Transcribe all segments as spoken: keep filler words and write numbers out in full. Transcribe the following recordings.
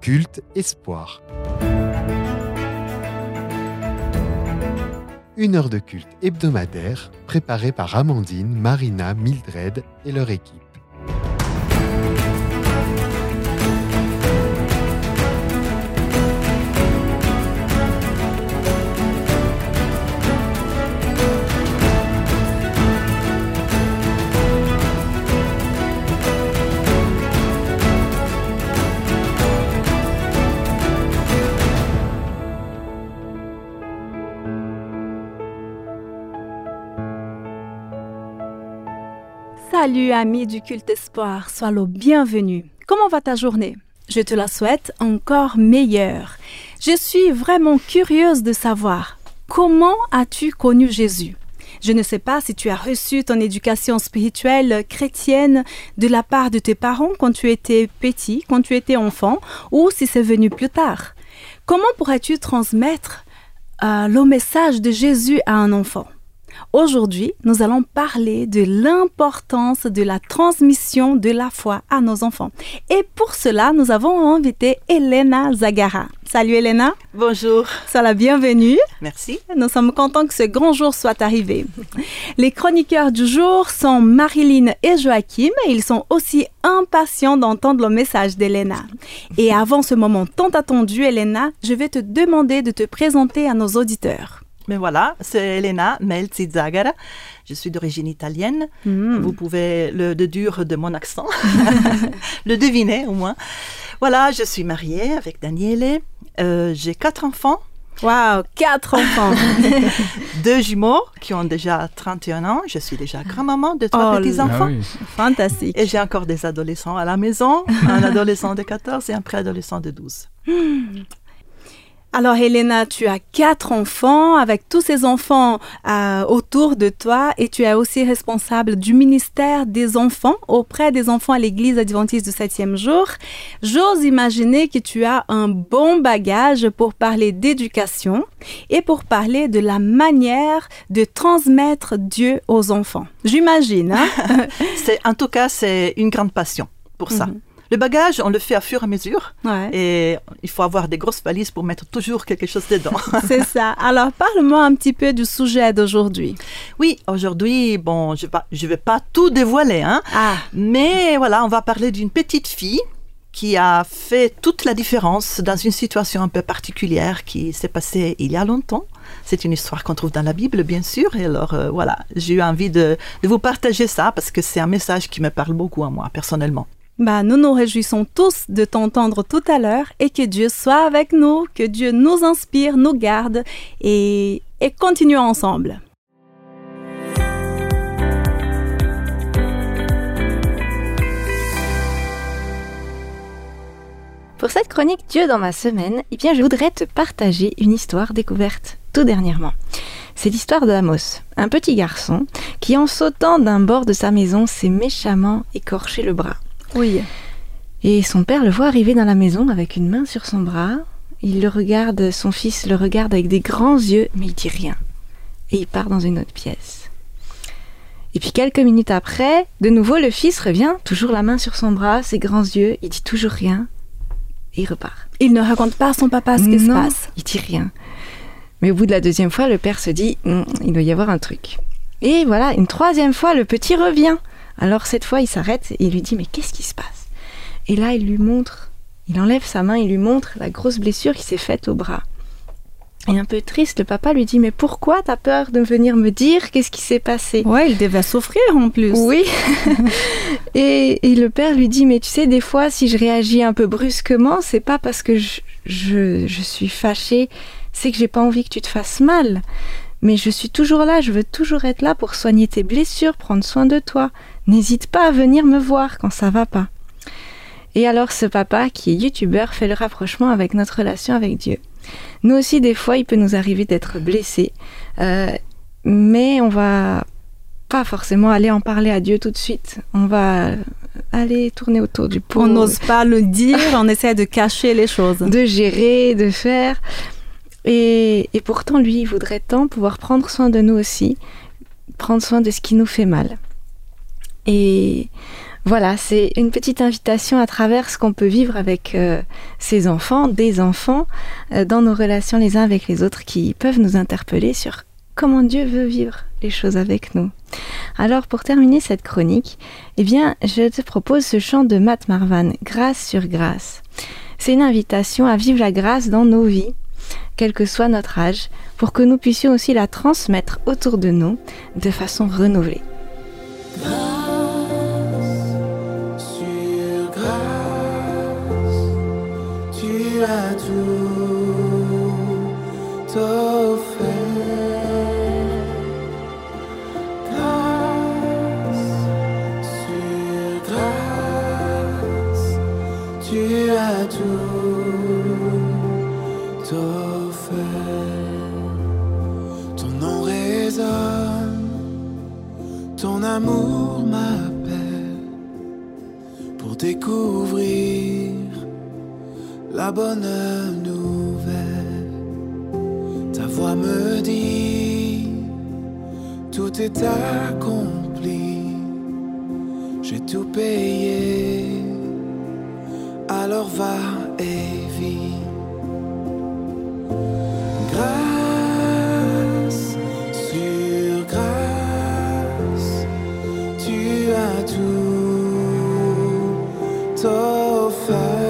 Culte Espoir. Une heure de culte hebdomadaire préparée par Amandine, Marina, Mildred et leur équipe. Salut amis du Culte Espoir, sois le bienvenu. Comment va ta journée? Je te la souhaite encore meilleure. Je suis vraiment curieuse de savoir, comment as-tu connu Jésus? Je ne sais pas si tu as reçu ton éducation spirituelle chrétienne de la part de tes parents quand tu étais petit, quand tu étais enfant, ou si c'est venu plus tard. Comment pourrais-tu transmettre euh, le message de Jésus à un enfant? Aujourd'hui, nous allons parler de l'importance de la transmission de la foi à nos enfants. Et pour cela, nous avons invité Elena Zagara. Salut Elena. Bonjour. Sois la bienvenue. Merci. Nous sommes contents que ce grand jour soit arrivé. Les chroniqueurs du jour sont Marilyn et Joachim et ils sont aussi impatients d'entendre le message d'Elena. Et avant ce moment tant attendu, Elena, je vais te demander de te présenter à nos auditeurs. Mais voilà, c'est Elena Melzi Zagara. Je suis d'origine italienne. Mm. Vous pouvez le déduire de mon accent, le deviner au moins. Voilà, je suis mariée avec Daniele. Euh, j'ai quatre enfants. Waouh, quatre enfants. Deux jumeaux qui ont déjà trente et un ans. Je suis déjà grand-maman de trois oh, petits-enfants. Ah oui. Fantastique. Et j'ai encore des adolescents à la maison. Un adolescent de quatorze et un préadolescent de douze. Mm. Alors, Elena, tu as quatre enfants, avec tous ces enfants euh, autour de toi et tu es aussi responsable du ministère des enfants auprès des enfants à l'église adventiste du septième jour. J'ose imaginer que tu as un bon bagage pour parler d'éducation et pour parler de la manière de transmettre Dieu aux enfants. J'imagine, hein? c'est, en tout cas, c'est une grande passion pour ça. Mm-hmm. Le bagage, on le fait à fur et à mesure ouais. Et il faut avoir des grosses valises pour mettre toujours quelque chose dedans. C'est ça. Alors, parle-moi un petit peu du sujet d'aujourd'hui. Oui, aujourd'hui, bon, je ne vais pas tout dévoiler, hein, ah. Mais voilà, on va parler d'une petite fille qui a fait toute la différence dans une situation un peu particulière qui s'est passée il y a longtemps. C'est une histoire qu'on trouve dans la Bible, bien sûr. Et alors, euh, voilà, j'ai eu envie de, de vous partager ça parce que c'est un message qui me parle beaucoup à moi, personnellement. Bah, nous nous réjouissons tous de t'entendre tout à l'heure et que Dieu soit avec nous, que Dieu nous inspire, nous garde et, et continuons ensemble. Pour cette chronique Dieu dans ma semaine, eh bien, je voudrais te partager une histoire découverte tout dernièrement. C'est l'histoire d'Amos, un petit garçon qui, en sautant d'un bord de sa maison, s'est méchamment écorché le bras. Oui. Et son père le voit arriver dans la maison avec une main sur son bras. Il le regarde, son fils le regarde avec des grands yeux, mais il dit rien. Et il part dans une autre pièce. Et puis quelques minutes après, de nouveau le fils revient, toujours la main sur son bras, ses grands yeux, il dit toujours rien. Et il repart. Il ne raconte pas à son papa ce qui se passe. Il dit rien. Mais au bout de la deuxième fois, le père se dit, hm, il doit y avoir un truc. Et voilà, une troisième fois, le petit revient. Alors cette fois, il s'arrête et il lui dit « Mais qu'est-ce qui se passe ?» Et là, il lui montre, il enlève sa main, il lui montre la grosse blessure qui s'est faite au bras. Et un peu triste, le papa lui dit « Mais pourquoi t'as peur de venir me dire qu'est-ce qui s'est passé ?» Ouais, il devait souffrir en plus. Oui. et, et le père lui dit « Mais tu sais, des fois, si je réagis un peu brusquement, c'est pas parce que je, je, je suis fâchée, c'est que j'ai pas envie que tu te fasses mal. Mais je suis toujours là, je veux toujours être là pour soigner tes blessures, prendre soin de toi. N'hésite pas à venir me voir quand ça va pas. » Et alors ce papa, qui est youtubeur, fait le rapprochement avec notre relation avec Dieu. Nous aussi, des fois, il peut nous arriver d'être blessés, euh, mais on va pas forcément aller en parler à Dieu tout de suite. On va aller tourner autour du pot. On n'ose pas le dire, on essaie de cacher les choses. De gérer, de faire... Et, et pourtant, lui, il voudrait tant pouvoir prendre soin de nous aussi, prendre soin de ce qui nous fait mal. Et voilà, c'est une petite invitation à travers ce qu'on peut vivre avec euh, ces enfants, des enfants, euh, dans nos relations les uns avec les autres, qui peuvent nous interpeller sur comment Dieu veut vivre les choses avec nous. Alors, pour terminer cette chronique, eh bien, je te propose ce chant de Matt Marvan, « Grâce sur grâce ». C'est une invitation à vivre la grâce dans nos vies, quel que soit notre âge, pour que nous puissions aussi la transmettre autour de nous de façon renouvelée. Tu as tout offert, grâce sur grâce, tu as tout offert. Ton nom résonne, ton amour m'appelle pour découvrir la bonne nouvelle. Ta voix me dit, tout est accompli. J'ai tout payé, alors va et vis. Grâce sur grâce, tu as tout offert.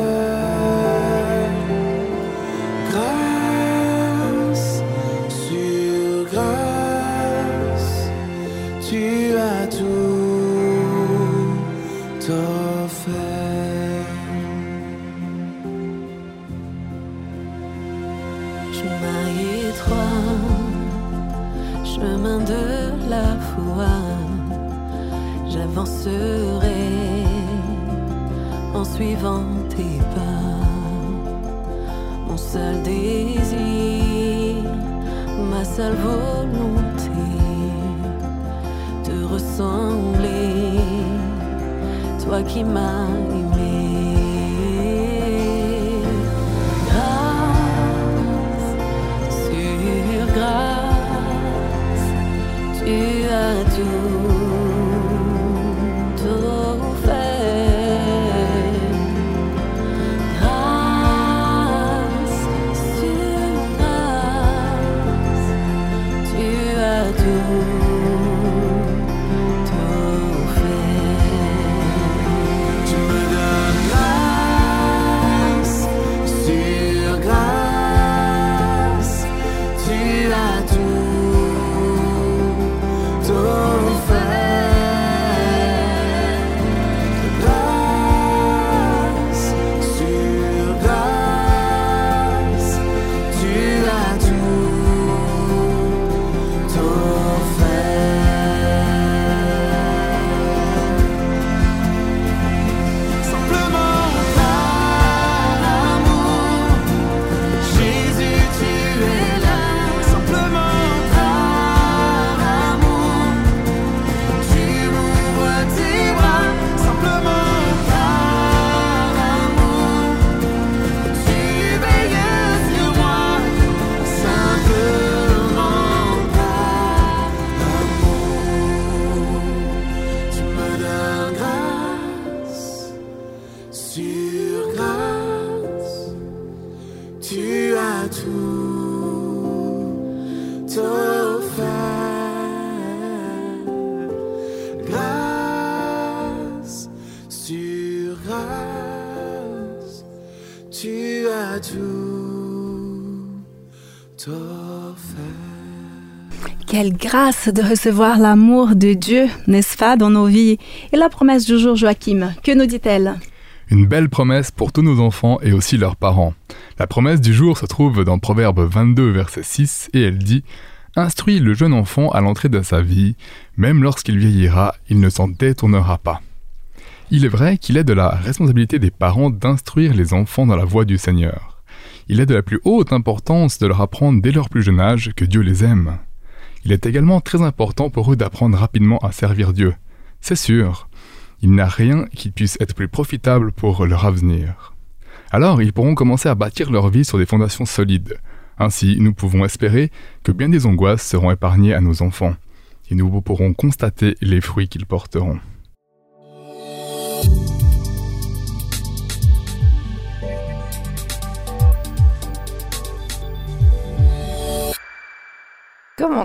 Chemin de la foi, j'avancerai en suivant tes pas. Mon seul désir, ma seule volonté, te ressembler, toi qui m'as aimé. Grâce sur grâce, tu as tout offert. Grâce sur grâce, tu as tout offert. Tu me donnes grâce sur grâce, tu as tout offert. Grâce sur grâce, tu as tout offert. Simplement par amour, Jésus, tu es là. Simplement par amour, tu m'ouvres tes bras. Simplement par amour, tu veilles sur moi. Simplement par amour, tu me donnes grâce sur grâce, tu as tout offert. Grâce sur grâce, tu as tout offert. Quelle grâce de recevoir l'amour de Dieu, n'est-ce pas, dans nos vies. Et la promesse du jour, Joachim, que nous dit-elle ? Une belle promesse pour tous nos enfants et aussi leurs parents. La promesse du jour se trouve dans Proverbe vingt-deux, verset six, et elle dit « Instruis le jeune enfant à l'entrée de sa vie, même lorsqu'il vieillira, il ne s'en détournera pas. » Il est vrai qu'il est de la responsabilité des parents d'instruire les enfants dans la voie du Seigneur. Il est de la plus haute importance de leur apprendre dès leur plus jeune âge que Dieu les aime. Il est également très important pour eux d'apprendre rapidement à servir Dieu. C'est sûr, il n'y a rien qui puisse être plus profitable pour leur avenir. Alors, ils pourront commencer à bâtir leur vie sur des fondations solides. Ainsi, nous pouvons espérer que bien des angoisses seront épargnées à nos enfants, et nous pourrons constater les fruits qu'ils porteront.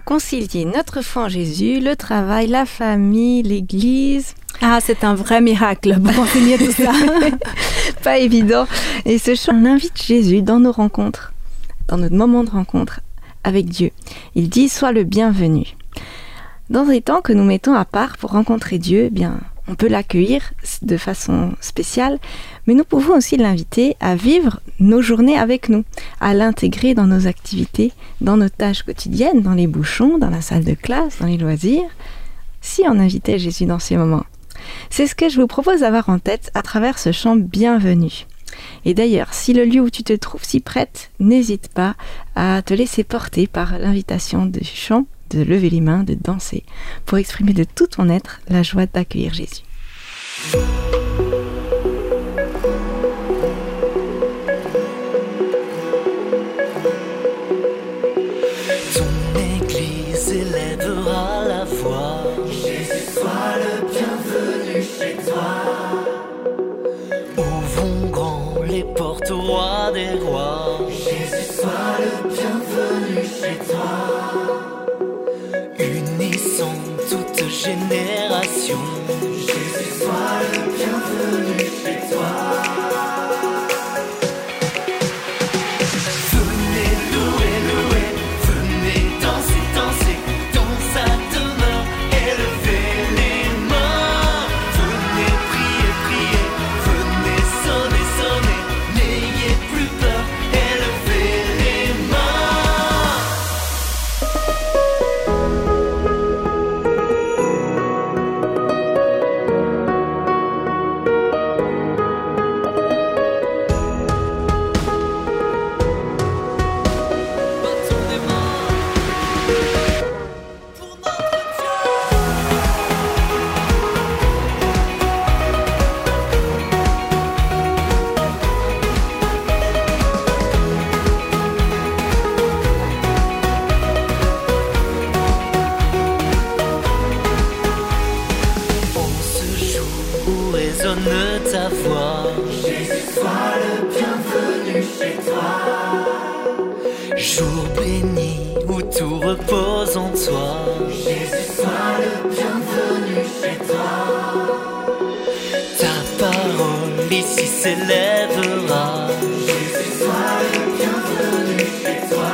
concilier notre foi en Jésus, le travail, la famille, l'église. Ah, c'est un vrai miracle pour enseigner tout ça. Pas évident. Et ce chant, on invite Jésus dans nos rencontres, dans notre moment de rencontre avec Dieu. Il dit « Sois le bienvenu ». Dans les temps que nous mettons à part pour rencontrer Dieu, eh bien, on peut l'accueillir de façon spéciale, mais nous pouvons aussi l'inviter à vivre nos journées avec nous, à l'intégrer dans nos activités, dans nos tâches quotidiennes, dans les bouchons, dans la salle de classe, dans les loisirs, si on invitait Jésus dans ces moments. C'est ce que je vous propose d'avoir en tête à travers ce chant Bienvenue. Et d'ailleurs, si le lieu où tu te trouves s'y prête, n'hésite pas à te laisser porter par l'invitation du chant, de lever les mains, de danser, pour exprimer de tout ton être la joie d'accueillir Jésus. Ton église élèvera la voix. Jésus, sois le bienvenu chez toi. Ouvrons grand les portes au roi des rois. Jésus, sois le bienvenu chez toi. Unissons toute génération. Jésus, sois le bienvenu chez toi. Venez louer, louer, venez danser, danser dans sa demeure, élevez les mains. Venez prier, prier, venez sonner, sonner, n'ayez plus peur, élevez les mains. Ta voix. Jésus, sois le bienvenu chez toi. Jour béni où tout repose en toi. Jésus, sois le bienvenu chez toi. Ta parole ici s'élèvera. Jésus, sois le bienvenu chez toi.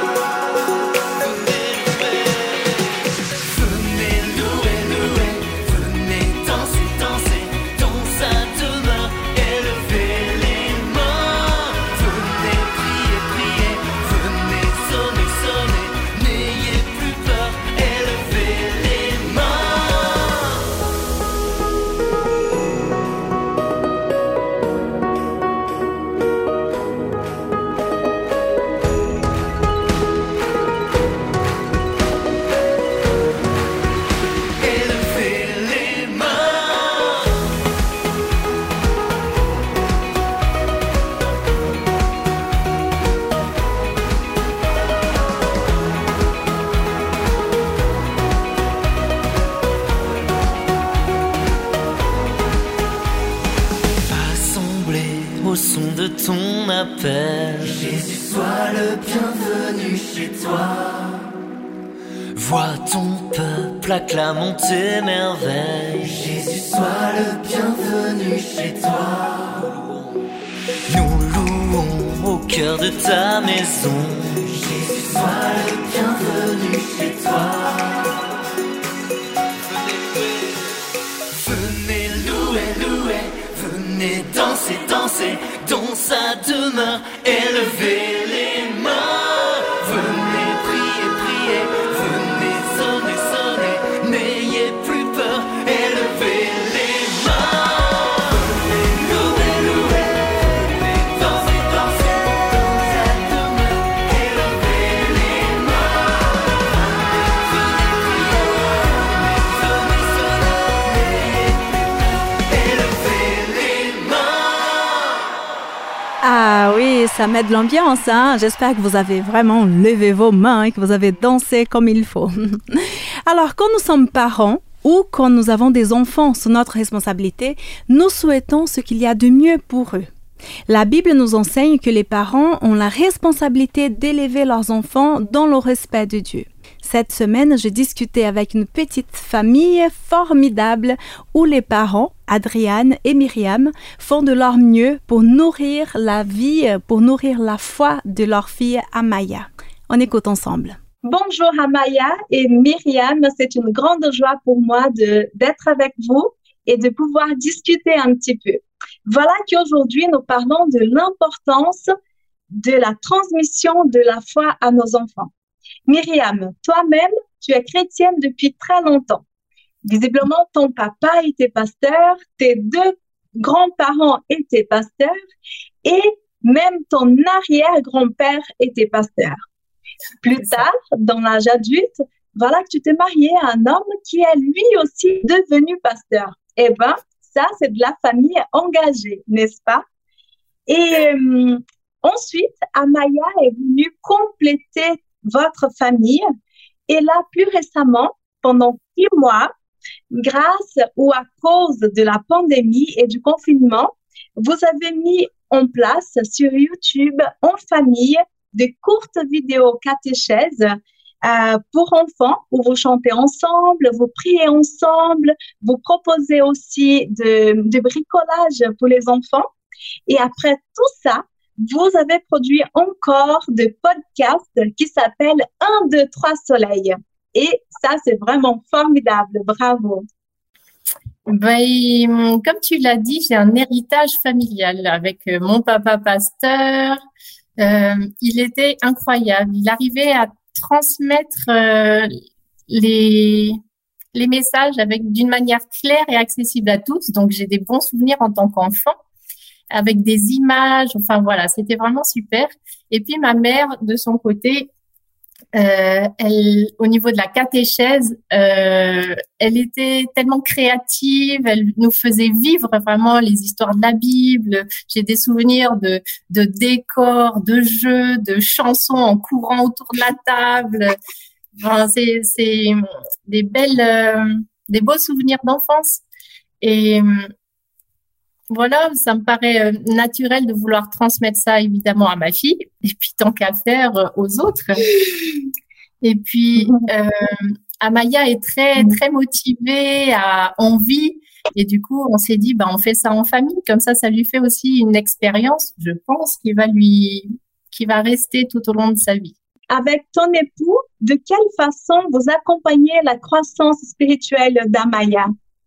Au son de ton appel, Jésus, sois le bienvenu chez toi. Vois ton peuple acclamant tes merveilles. Jésus, sois le bienvenu chez toi. Nous louons au cœur de ta maison. Jésus, sois le bienvenu chez toi. Venez louer, louer, venez danser, danser dans sa demeure, élevez les mains. Venez prier, prier, venez sonner, sonner, n'ayez plus peur, élevez les mains. Venez louer, louer, venez danser, danser dans sa demeure, élevez les mains. Venez prier, prier, venez sonner, sonner, n'ayez plus peur, élevez les mains. Ah oui, ça met de l'ambiance, hein? J'espère que vous avez vraiment levé vos mains et que vous avez dansé comme il faut. Alors, quand nous sommes parents ou quand nous avons des enfants sous notre responsabilité, nous souhaitons ce qu'il y a de mieux pour eux. La Bible nous enseigne que les parents ont la responsabilité d'élever leurs enfants dans le respect de Dieu. Cette semaine, j'ai discuté avec une petite famille formidable où les parents, Adriane et Myriam, font de leur mieux pour nourrir la vie, pour nourrir la foi de leur fille Amaya. On écoute ensemble. Bonjour Amaya et Myriam, c'est une grande joie pour moi de, d'être avec vous et de pouvoir discuter un petit peu. Voilà qu'aujourd'hui, nous parlons de l'importance de la transmission de la foi à nos enfants. Myriam, toi-même, tu es chrétienne depuis très longtemps. Visiblement, ton papa était pasteur, tes deux grands-parents étaient pasteurs et même ton arrière-grand-père était pasteur. Plus tard, dans l'âge adulte, voilà que tu t'es mariée à un homme qui est lui aussi devenu pasteur. Eh bien, ça, c'est de la famille engagée, n'est-ce pas? Et euh, ensuite, Amaya est venue compléter votre famille. Et là, plus récemment, pendant six mois, grâce ou à cause de la pandémie et du confinement, vous avez mis en place sur YouTube en famille de courtes vidéos catéchèses euh, pour enfants où vous chantez ensemble, vous priez ensemble, vous proposez aussi de, de bricolage pour les enfants. Et après tout ça, vous avez produit encore de podcasts qui s'appellent un, deux, trois Soleil. Et ça, c'est vraiment formidable. Bravo. Ben, comme tu l'as dit, j'ai un héritage familial avec mon papa pasteur. Euh, il était incroyable. Il arrivait à transmettre euh, les les messages avec d'une manière claire et accessible à tous. Donc, j'ai des bons souvenirs en tant qu'enfant avec des images. Enfin, voilà, c'était vraiment super. Et puis, ma mère, de son côté, euh, elle, au niveau de la catéchèse, euh, elle était tellement créative. Elle nous faisait vivre vraiment les histoires de la Bible. J'ai des souvenirs de, de décors, de jeux, de chansons en courant autour de la table. Enfin, c'est, c'est des belles, euh, des beaux souvenirs d'enfance. Et voilà, ça me paraît naturel de vouloir transmettre ça évidemment à ma fille, et puis tant qu'à faire aux autres. Et puis euh, Amaya est très très motivée, a envie, et du coup on s'est dit bah on fait ça en famille, comme ça ça lui fait aussi une expérience, je pense, qui va lui, qui va rester tout au long de sa vie. Avec ton époux, de quelle façon vous accompagnez la croissance spirituelle d'Amaya?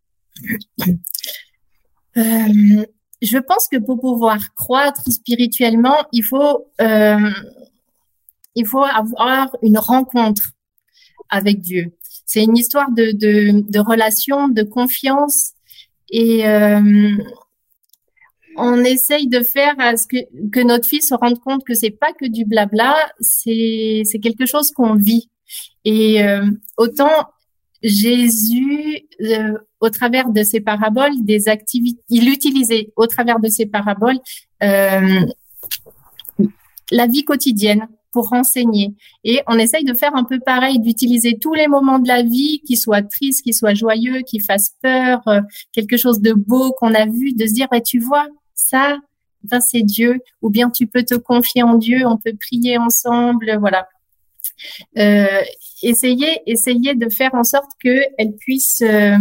Euh, je pense que pour pouvoir croître spirituellement, il faut euh, il faut avoir une rencontre avec Dieu. C'est une histoire de de, de relation, de confiance, et euh, on essaye de faire à ce que que notre fille se rende compte que c'est pas que du blabla, c'est c'est quelque chose qu'on vit. Et euh, autant Jésus, euh, au travers de ses paraboles, des activités, il utilisait au travers de ses paraboles euh, la vie quotidienne pour renseigner. Et on essaye de faire un peu pareil, d'utiliser tous les moments de la vie, qui soient tristes, qui soient joyeux, qui fassent peur, euh, quelque chose de beau qu'on a vu, de se dire, bah, tu vois, ça, ben, c'est Dieu. Ou bien tu peux te confier en Dieu, on peut prier ensemble, voilà. Euh, essayer, essayer de faire en sorte qu'elle puisse euh,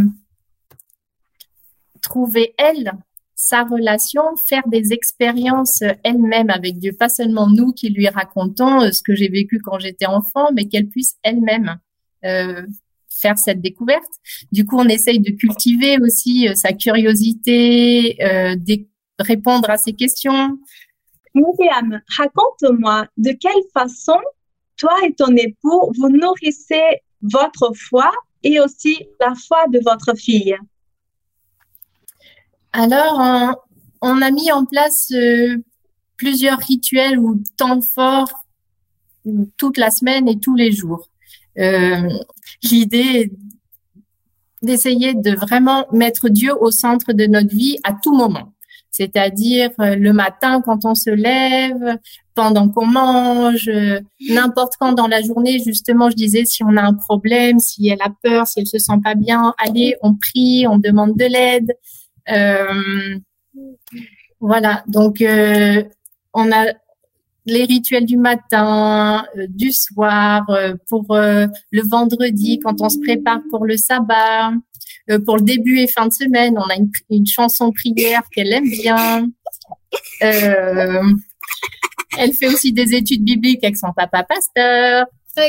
trouver, elle, sa relation, faire des expériences elle-même avec Dieu, pas seulement nous qui lui racontons ce que j'ai vécu quand j'étais enfant, mais qu'elle puisse elle-même euh, faire cette découverte. Du coup, on essaye de cultiver aussi euh, sa curiosité, euh, de répondre à ses questions. Myriam, raconte-moi de quelle façon toi et ton époux, vous nourrissez votre foi et aussi la foi de votre fille. Alors, on, on a mis en place euh, plusieurs rituels ou temps forts toute la semaine et tous les jours. Euh, l'idée est d'essayer de vraiment mettre Dieu au centre de notre vie à tout moment. C'est-à-dire euh, le matin quand on se lève, pendant qu'on mange, euh, n'importe quand dans la journée. Justement, je disais, si on a un problème, si elle a peur, si elle se sent pas bien, allez, on prie, on demande de l'aide. Euh, voilà, donc euh, on a les rituels du matin, euh, du soir, euh, pour euh, le vendredi quand on se prépare pour le sabbat, euh, pour le début et fin de semaine, on a une, une chanson prière qu'elle aime bien. Euh, elle fait aussi des études bibliques avec son papa pasteur.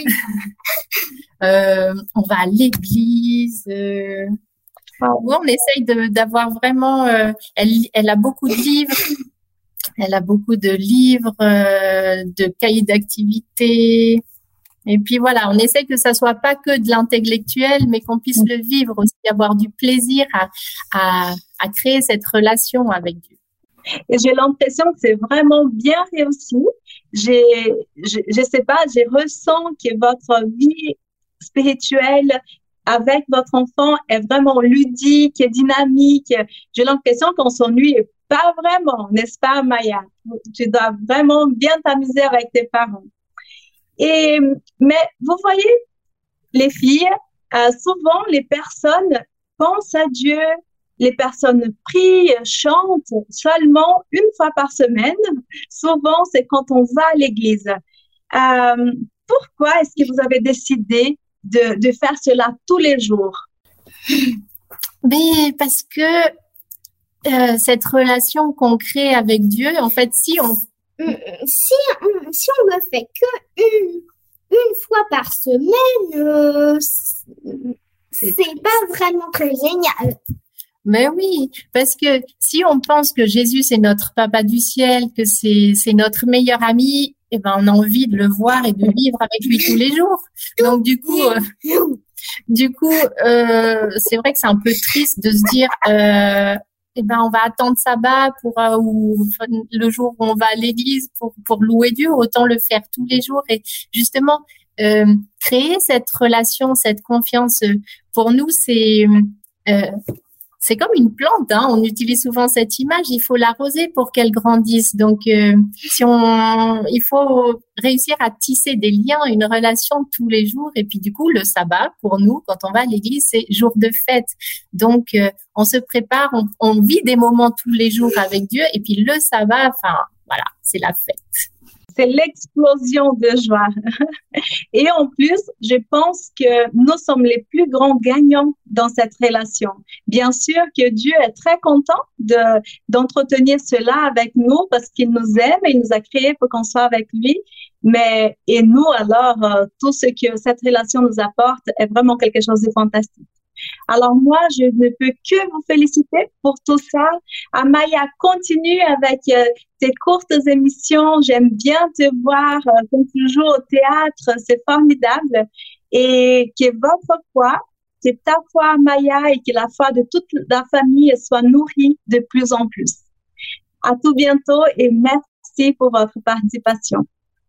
Euh, on va à l'église. Euh, où on essaye de, d'avoir vraiment. Euh, elle, elle a beaucoup de livres. Elle a beaucoup de livres, euh, de cahiers d'activités. Et puis voilà, on essaie que ça soit pas que de l'intellectuel, mais qu'on puisse le vivre aussi, avoir du plaisir à, à, à créer cette relation avec Dieu. Et j'ai l'impression que c'est vraiment bien réussi. J'ai, je, je sais pas, j'ai ressens que votre vie spirituelle avec votre enfant est vraiment ludique, dynamique. J'ai l'impression qu'on s'ennuie pas vraiment, n'est-ce pas, Maya? Tu dois vraiment bien t'amuser avec tes parents. Et, mais vous voyez, les filles, euh, souvent les personnes pensent à Dieu, les personnes prient, chantent seulement une fois par semaine. Souvent, c'est quand on va à l'église. Euh, pourquoi est-ce que vous avez décidé de, de faire cela tous les jours? Mais parce que Euh, cette relation qu'on crée avec Dieu, en fait, si on si on, si on le fait que une, une fois par semaine, euh, c'est, c'est pas vraiment très génial. Mais oui, parce que si on pense que Jésus c'est notre papa du ciel, que c'est c'est notre meilleur ami, eh ben on a envie de le voir et de vivre avec lui tous les jours. Donc du coup, euh, du coup, euh, c'est vrai que c'est un peu triste de se dire. Euh, Eh ben, on va attendre sabbat pour euh, ou le jour où on va à l'église pour pour louer Dieu. Autant le faire tous les jours et justement euh, créer cette relation, cette confiance. Pour nous, c'est euh, c'est comme une plante. Hein. On utilise souvent cette image. Il faut l'arroser pour qu'elle grandisse. Donc, euh, si on, il faut réussir à tisser des liens, une relation tous les jours. Et puis, du coup, le sabbat, pour nous, quand on va à l'église, c'est jour de fête. Donc, euh, on se prépare, on, on vit des moments tous les jours avec Dieu. Et puis, le sabbat, enfin, voilà, c'est la fête. C'est l'explosion de joie. Et en plus, je pense que nous sommes les plus grands gagnants dans cette relation. Bien sûr que Dieu est très content de, d'entretenir cela avec nous parce qu'il nous aime et il nous a créés pour qu'on soit avec lui. Mais, et nous, alors, euh, tout ce que cette relation nous apporte est vraiment quelque chose de fantastique. Alors moi, je ne peux que vous féliciter pour tout ça. Amaya, continue avec euh, tes courtes émissions. J'aime bien te voir, euh, comme toujours, au théâtre. C'est formidable. Et que votre foi, que ta foi, Amaya, et que la foi de toute la famille soit nourrie de plus en plus. À tout bientôt et merci pour votre participation.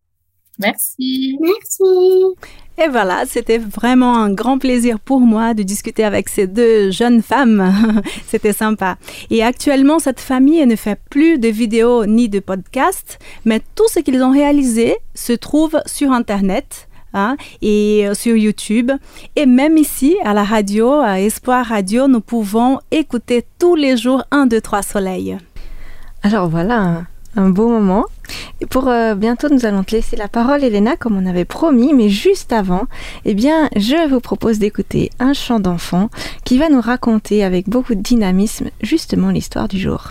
Merci. Merci. Et voilà, c'était vraiment un grand plaisir pour moi de discuter avec ces deux jeunes femmes. C'était sympa. Et actuellement, cette famille ne fait plus de vidéos ni de podcasts, mais tout ce qu'ils ont réalisé se trouve sur Internet. Hein, et sur YouTube. Et même ici, à la radio, à Espoir Radio, nous pouvons écouter tous les jours un, deux, trois soleils. Alors voilà, un, un beau moment. Et pour euh, bientôt, nous allons te laisser la parole, Elena, comme on avait promis. Mais juste avant, eh bien, je vous propose d'écouter un chant d'enfant qui va nous raconter avec beaucoup de dynamisme justement l'histoire du jour.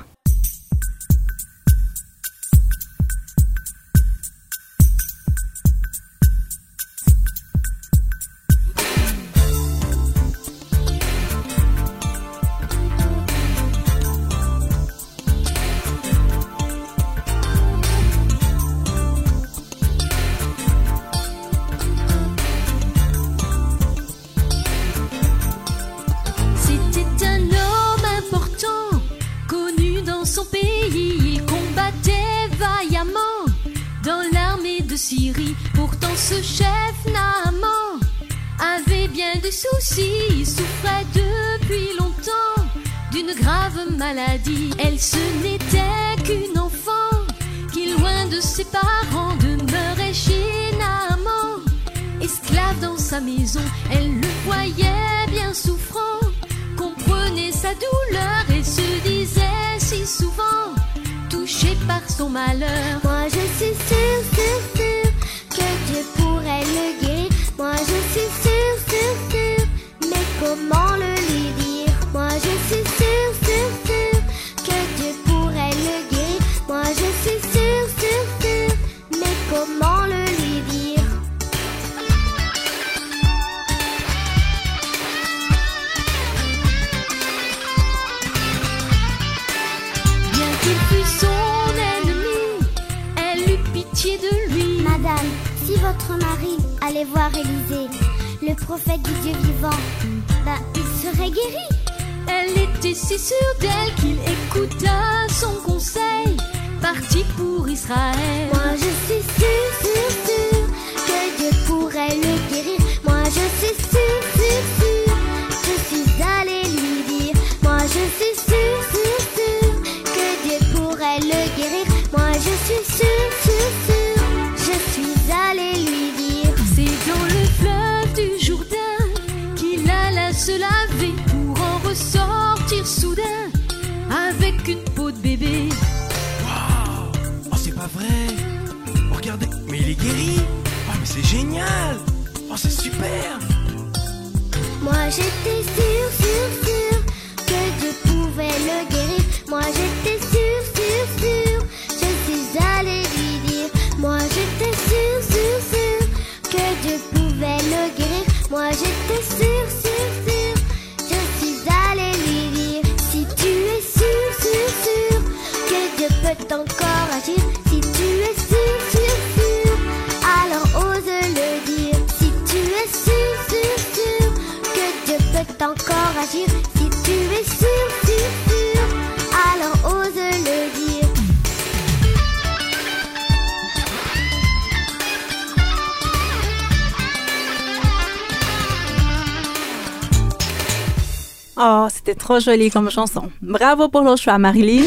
Pourtant ce chef Naaman avait bien des soucis, il souffrait depuis longtemps d'une grave maladie. Elle ce n'était qu'une enfant qui loin de ses parents demeurait chez Naaman. Esclave dans sa maison, elle le voyait bien souffrant, comprenait sa douleur et se disait si souvent touché par son malheur. Moi je suis sûre, sûre, sûre que Dieu pourrait le guérir. Moi je suis sûre, sûre, sûre, mais comment le lui dire? Moi je suis sûre, sûre, sûre que Dieu pourrait le guérir. Moi je suis sûre, sûre, sûre, mais comment le lui dire? Bien qu'il fût son ennemi, elle eut pitié de lui. Madame, si votre mari allait voir Élisée, le prophète du Dieu vivant, ben, il serait guéri. Elle était si sûre d'elle qu'il écouta son conseil, parti pour Israël. Moi je suis sûre, sûre, sûre que Dieu pourrait le guérir. Moi je suis sûre, sûre, sûre, je suis allée lui dire. Moi je suis sûre, sûre, sûre que Dieu pourrait le guérir. Moi je suis sûre, sûre, sûre, je suis allée lui dire. C'est dans le fleuve du Jourdain qu'il alla se laver pour en ressortir soudain avec une peau de bébé. Waouh! Oh, c'est pas vrai! Oh, regardez, mais il est guéri! Oh, mais c'est génial! Oh, c'est super! Moi j'étais sûre, sûre, sûre que Dieu pouvait le guérir. Moi j'étais sûre, sûre, sûre, je suis allée lui dire. Moi j'étais sûre, sûre, sûre que Dieu pouvait le guérir. Moi j'étais sûre, sûre, sûre, je suis allée lui dire. Si tu es sûre, sûre, sûre que Dieu peut encore agir. Si tu es sûre, sûre, sûre, alors ose le dire. Si tu es sûre, sûre, sûre que Dieu peut encore agir. Si tu es sûre, sûre, sûre, alors ose le dire. Oh, c'était trop joli comme chanson. Bravo pour le choix, Marilyn.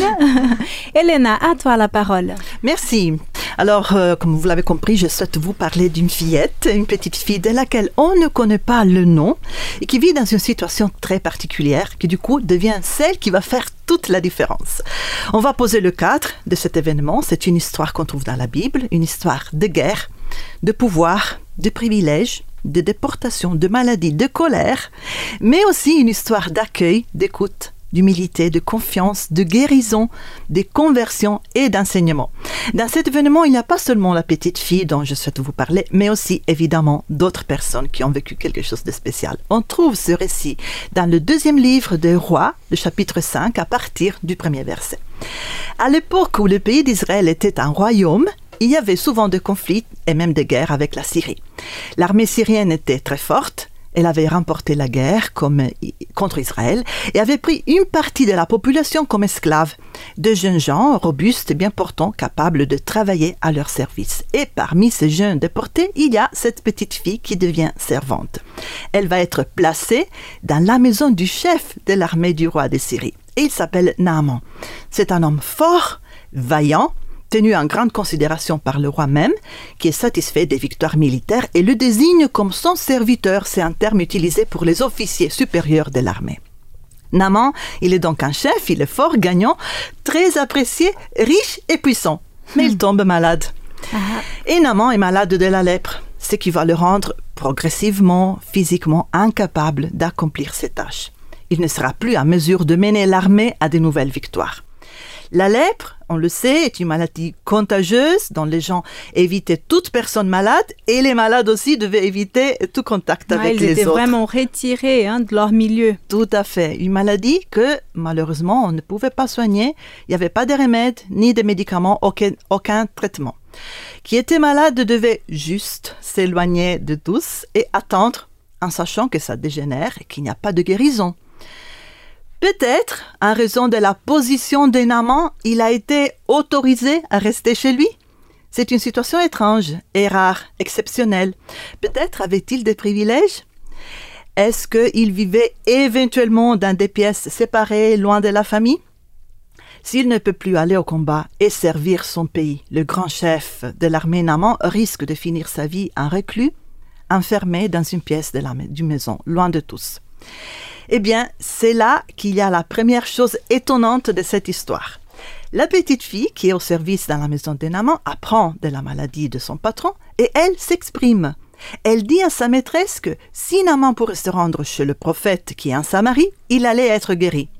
Elena, à toi la parole. Merci. Alors, euh, comme vous l'avez compris, je souhaite vous parler d'une fillette, une petite fille de laquelle on ne connaît pas le nom et qui vit dans une situation très particulière, qui du coup devient celle qui va faire toute la différence. On va poser le cadre de cet événement. C'est une histoire qu'on trouve dans la Bible, une histoire de guerre, de pouvoir, de privilèges, de déportation, de maladie, de colère, mais aussi une histoire d'accueil, d'écoute, d'humilité, de confiance, de guérison, de conversion et d'enseignement. Dans cet événement, il n'y a pas seulement la petite fille dont je souhaite vous parler, mais aussi évidemment d'autres personnes qui ont vécu quelque chose de spécial. On trouve ce récit dans le deuxième livre des Rois, le chapitre cinq, à partir du premier verset. À l'époque où le pays d'Israël était un royaume, il y avait souvent de conflits et même de guerres avec la Syrie. L'armée syrienne était très forte. Elle avait remporté la guerre comme, contre Israël et avait pris une partie de la population comme esclaves, de jeunes gens robustes et bien portants, capables de travailler à leur service. Et parmi ces jeunes déportés, il y a cette petite fille qui devient servante. Elle va être placée dans la maison du chef de l'armée du roi de Syrie. Et il s'appelle Naaman. C'est un homme fort, vaillant, tenu en grande considération par le roi même, qui est satisfait des victoires militaires et le désigne comme son serviteur. C'est un terme utilisé pour les officiers supérieurs de l'armée. Naaman, il est donc un chef, il est fort, gagnant, très apprécié, riche et puissant. Mais il tombe malade. Ah. Et Naaman est malade de la lèpre, ce qui va le rendre progressivement, physiquement incapable d'accomplir ses tâches. Il ne sera plus en mesure de mener l'armée à de nouvelles victoires. La lèpre, on le sait, est une maladie contagieuse dont les gens évitaient toute personne malade et les malades aussi devaient éviter tout contact avec ils les autres. Ils étaient vraiment retirés hein, de leur milieu. Tout à fait. Une maladie que malheureusement on ne pouvait pas soigner. Il n'y avait pas de remèdes ni de médicaments, aucun, aucun traitement. Qui était malade devait juste s'éloigner de tous et attendre en sachant que ça dégénère et qu'il n'y a pas de guérison. Peut-être, en raison de la position de Naaman, il a été autorisé à rester chez lui. C'est une situation étrange et rare, exceptionnelle. Peut-être avait-il des privilèges? Est-ce qu'il vivait éventuellement dans des pièces séparées, loin de la famille? S'il ne peut plus aller au combat et servir son pays, le grand chef de l'armée Naaman risque de finir sa vie en reclus, enfermé dans une pièce de la d'une maison, loin de tous. Eh bien, c'est là qu'il y a la première chose étonnante de cette histoire. La petite fille, qui est au service dans la maison de Naaman, apprend de la maladie de son patron et elle s'exprime. Elle dit à sa maîtresse que si Naaman pourrait se rendre chez le prophète qui est en Samarie, il allait être guéri.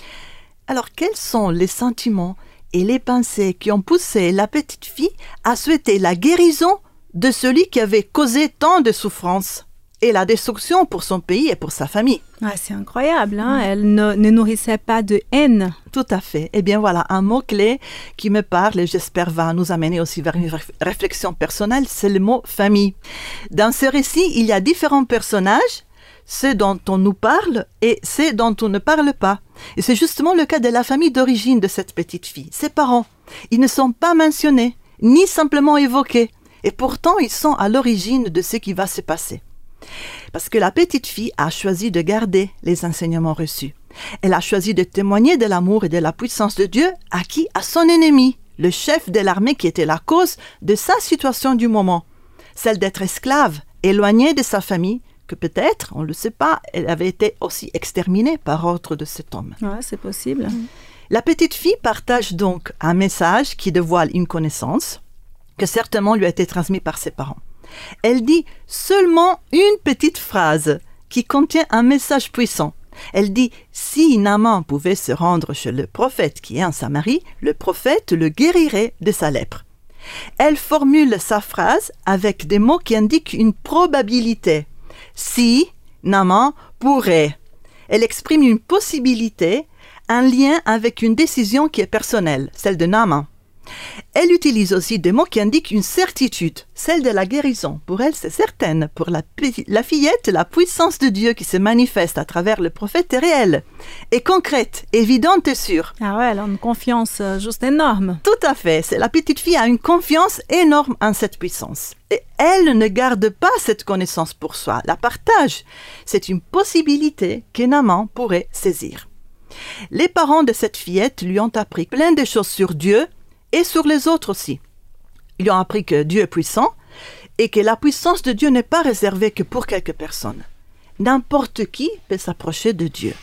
Alors, quels sont les sentiments et les pensées qui ont poussé la petite fille à souhaiter la guérison de celui qui avait causé tant de souffrances et la destruction pour son pays et pour sa famille? Ah, c'est incroyable, hein? Elle ne, ne nourrissait pas de haine. Tout à fait. Eh bien voilà, un mot-clé qui me parle et j'espère va nous amener aussi vers une réflexion personnelle, c'est le mot famille. Dans ce récit, il y a différents personnages, ceux dont on nous parle et ceux dont on ne parle pas. Et c'est justement le cas de la famille d'origine de cette petite fille. Ses parents, ils ne sont pas mentionnés, ni simplement évoqués. Et pourtant, ils sont à l'origine de ce qui va se passer. Parce que la petite fille a choisi de garder les enseignements reçus. Elle a choisi de témoigner de l'amour et de la puissance de Dieu à qui? À son ennemi, le chef de l'armée qui était la cause de sa situation du moment. Celle d'être esclave, éloignée de sa famille, que peut-être, on ne le sait pas, elle avait été aussi exterminée par ordre de cet homme. Ouais, c'est possible. La petite fille partage donc un message qui dévoile une connaissance que certainement lui a été transmise par ses parents. Elle dit seulement une petite phrase qui contient un message puissant. Elle dit « Si Naaman pouvait se rendre chez le prophète qui est en Samarie, le prophète le guérirait de sa lèpre. » Elle formule sa phrase avec des mots qui indiquent une probabilité. « Si Naaman pourrait ». Elle exprime une possibilité, un lien avec une décision qui est personnelle, celle de Naaman. Elle utilise aussi des mots qui indiquent une certitude, celle de la guérison. Pour elle, c'est certaine. Pour la, la fillette, la puissance de Dieu qui se manifeste à travers le prophète est réelle, est concrète, évidente et sûre. Ah ouais, elle a une confiance euh, juste énorme. Tout à fait. C'est, la petite fille a une confiance énorme en cette puissance. Et elle ne garde pas cette connaissance pour soi, la partage. C'est une possibilité que Naaman pourrait saisir. Les parents de cette fillette lui ont appris plein de choses sur Dieu, et sur les autres aussi. Ils ont appris que Dieu est puissant et que la puissance de Dieu n'est pas réservée que pour quelques personnes. N'importe qui peut s'approcher de Dieu.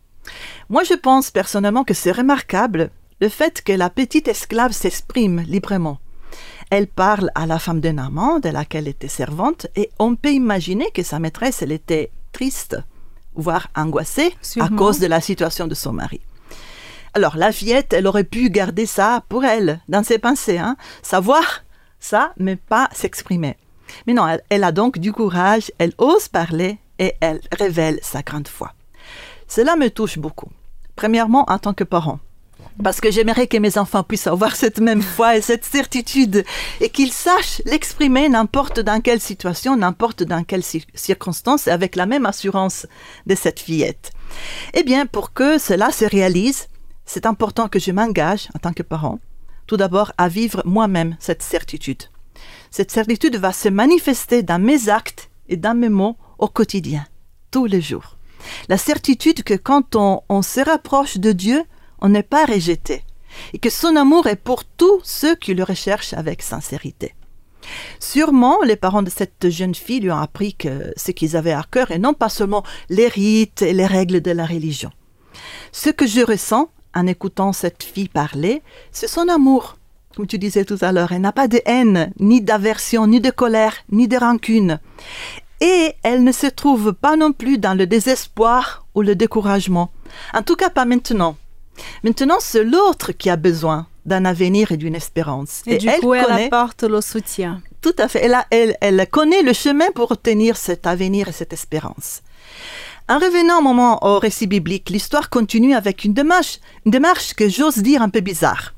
Moi, je pense personnellement que c'est remarquable le fait que la petite esclave s'exprime librement. Elle parle à la femme de Naaman, de laquelle elle était servante, et on peut imaginer que sa maîtresse, elle était triste, voire angoissée Sûrement. à cause de la situation de son mari. Alors, la fillette, elle aurait pu garder ça pour elle, dans ses pensées, hein? Savoir ça, mais pas s'exprimer. Mais non, elle, elle a donc du courage, elle ose parler et elle révèle sa grande foi. Cela me touche beaucoup. Premièrement, en tant que parent, parce que j'aimerais que mes enfants puissent avoir cette même foi et cette certitude et qu'ils sachent l'exprimer n'importe dans quelle situation, n'importe dans quelle circonstance, avec la même assurance de cette fillette. Eh bien, pour que cela se réalise, c'est important que je m'engage, en tant que parent, tout d'abord à vivre moi-même cette certitude. Cette certitude va se manifester dans mes actes et dans mes mots au quotidien, tous les jours. La certitude que quand on, on se rapproche de Dieu, on n'est pas rejeté et que son amour est pour tous ceux qui le recherchent avec sincérité. Sûrement, les parents de cette jeune fille lui ont appris que ce qu'ils avaient à cœur et non pas seulement les rites et les règles de la religion. Ce que je ressens en écoutant cette fille parler, c'est son amour. Comme tu disais tout à l'heure, elle n'a pas de haine, ni d'aversion, ni de colère, ni de rancune. Et elle ne se trouve pas non plus dans le désespoir ou le découragement. En tout cas, pas maintenant. Maintenant, c'est l'autre qui a besoin d'un avenir et d'une espérance. Et, et du elle coup, elle connaît... apporte le soutien. Tout à fait. Elle, a, elle, elle connaît le chemin pour obtenir cet avenir et cette espérance. En revenant un moment au récit biblique, l'histoire continue avec une démarche, une démarche que j'ose dire un peu bizarre.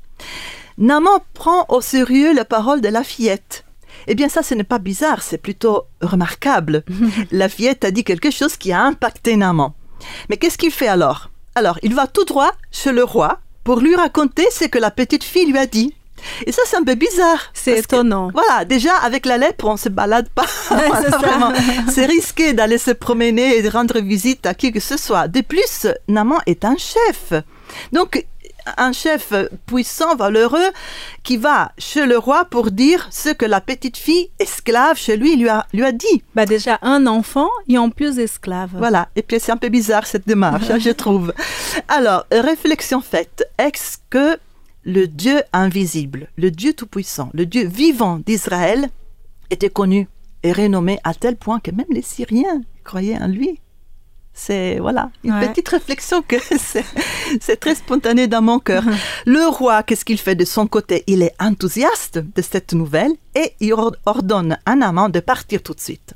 Naaman prend au sérieux la parole de la fillette. Eh bien ça, ce n'est pas bizarre, c'est plutôt remarquable. La fillette a dit quelque chose qui a impacté Naaman. Mais qu'est-ce qu'il fait alors? Alors, il va tout droit chez le roi pour lui raconter ce que la petite fille lui a dit. Et ça, c'est un peu bizarre. C'est étonnant. Que, voilà, déjà, avec la lèpre, on ne se balade pas. Ouais, c'est, ça. C'est risqué d'aller se promener et de rendre visite à qui que ce soit. De plus, Naaman est un chef. Donc, un chef puissant, valeureux, qui va chez le roi pour dire ce que la petite fille esclave chez lui lui a, lui a dit. Bah déjà, un enfant et en plus esclave. Voilà, et puis c'est un peu bizarre cette démarche, je trouve. Alors, réflexion faite. Est-ce que le Dieu invisible, le Dieu tout-puissant, le Dieu vivant d'Israël était connu et renommé à tel point que même les Syriens croyaient en lui. C'est voilà, une ouais. petite réflexion que c'est, c'est très spontané dans mon cœur. Le roi, qu'est-ce qu'il fait de son côté? Il est enthousiaste de cette nouvelle et il ordonne à Naaman de partir tout de suite.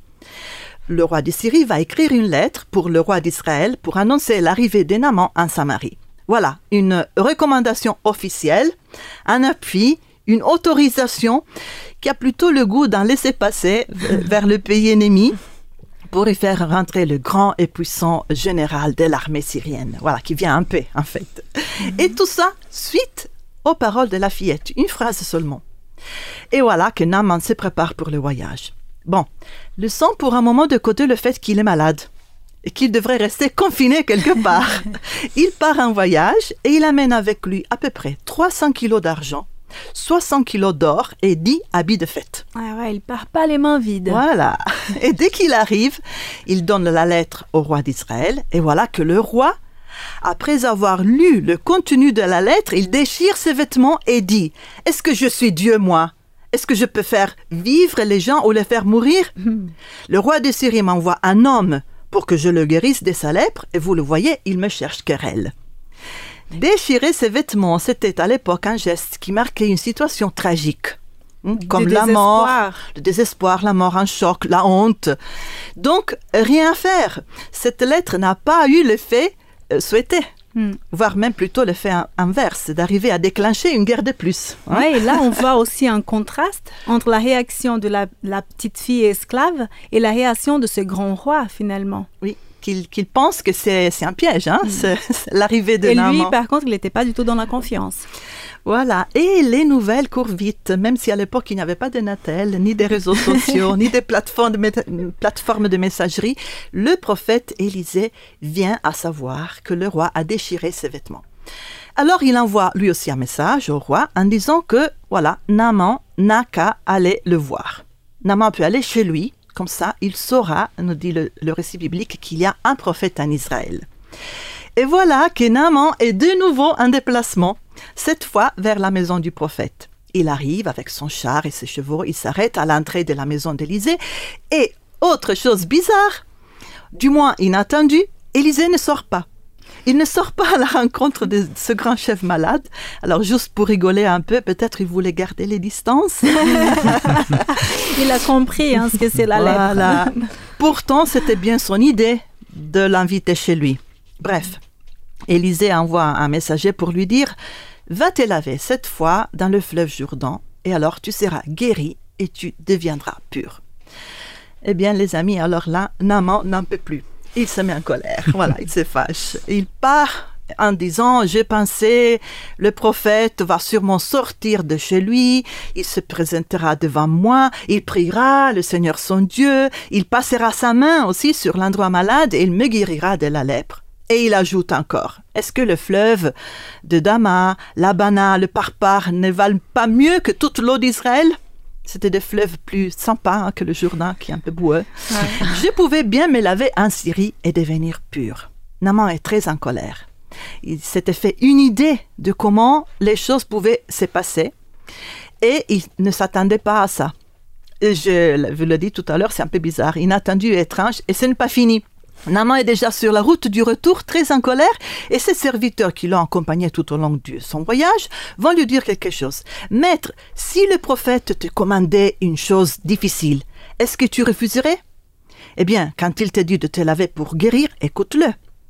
Le roi de Syrie va écrire une lettre pour le roi d'Israël pour annoncer l'arrivée de Naaman en Samarie. Voilà, une recommandation officielle, un appui, une autorisation qui a plutôt le goût d'un laisser-passer vers le pays ennemi, pour y faire rentrer le grand et puissant général de l'armée syrienne, voilà, qui vient en paix, en fait. Mm-hmm. Et tout ça, suite aux paroles de la fillette, une phrase seulement. Et voilà que Naaman se prépare pour le voyage. Bon, laissons pour un moment de côté le fait qu'il est malade et qu'il devrait rester confiné quelque part. Il part en voyage et il amène avec lui à peu près trois cents kilos d'argent, soixante kilos d'or et dix habits de fête. Ah ouais, il part pas les mains vides. Voilà. Et dès qu'il arrive, il donne la lettre au roi d'Israël. Et voilà que le roi, après avoir lu le contenu de la lettre, il déchire ses vêtements et dit « Est-ce que je suis Dieu, moi ? Est-ce que je peux faire vivre les gens ou les faire mourir ?» mmh. Le roi de Syrie m'envoie un homme pour que je le guérisse de sa lèpre. Et vous le voyez, il me cherche querelle. Déchirer ses vêtements, c'était à l'époque un geste qui marquait une situation tragique, hein, comme la mort, le désespoir, la mort en choc, la honte. Donc, rien à faire. Cette lettre n'a pas eu l'effet euh, souhaité, mm. voire même plutôt l'effet inverse, d'arriver à déclencher une guerre de plus. Hein. Oui, et là, on voit aussi un contraste entre la réaction de la, la petite fille esclave et la réaction de ce grand roi, finalement. Oui. Qu'il, qu'il pense que c'est, c'est un piège, hein, mmh. c'est, c'est l'arrivée de Et Naaman. lui, par contre, il n'était pas du tout dans la confiance. Voilà, et les nouvelles courent vite, même si à l'époque, il n'y avait pas de Natel, ni des réseaux sociaux, ni des plateformes de, mé- plateformes de messagerie. Le prophète Élisée vient à savoir que le roi a déchiré ses vêtements. Alors, il envoie lui aussi un message au roi en disant que, voilà, Naaman n'a qu'à aller le voir. Naaman peut aller chez lui. Comme ça, il saura, nous dit le, le récit biblique, qu'il y a un prophète en Israël. Et voilà que Naaman est de nouveau en déplacement, cette fois vers la maison du prophète. Il arrive avec son char et ses chevaux, il s'arrête à l'entrée de la maison d'Élisée. Et, autre chose bizarre, du moins inattendue, Élisée ne sort pas. Il ne sort pas à la rencontre de ce grand chef malade. Alors, juste pour rigoler un peu, peut-être il voulait garder les distances. Il a compris hein, ce que c'est la voilà. lèpre. Pourtant, c'était bien son idée de l'inviter chez lui. Bref, Élisée envoie un messager pour lui dire « Va te laver cette fois dans le fleuve Jourdain, et alors tu seras guéri et tu deviendras pur. » Eh bien, les amis, alors là, Naaman n'en peut plus. Il se met en colère, voilà, il se fâche. Il part en disant, j'ai pensé, le prophète va sûrement sortir de chez lui, il se présentera devant moi, il priera le Seigneur son Dieu, il passera sa main aussi sur l'endroit malade et il me guérira de la lèpre. Et il ajoute encore, est-ce que le fleuve de Dama, l'Abana, le Parpar ne valent pas mieux que toute l'eau d'Israël ? C'était des fleuves plus sympas hein, que le Jourdain, qui est un peu boueux. Ouais. Je pouvais bien me laver en Syrie et devenir pur. Naaman est très en colère. Il s'était fait une idée de comment les choses pouvaient se passer et il ne s'attendait pas à ça. Et je vous l'ai dit tout à l'heure, c'est un peu bizarre, inattendu et étrange, et ce n'est pas fini. Naaman est déjà sur la route du retour, très en colère, et ses serviteurs qui l'ont accompagné tout au long de son voyage vont lui dire quelque chose. « Maître, si le prophète te commandait une chose difficile, est-ce que tu refuserais ? Eh bien, quand il te dit de te laver pour guérir, écoute-le. »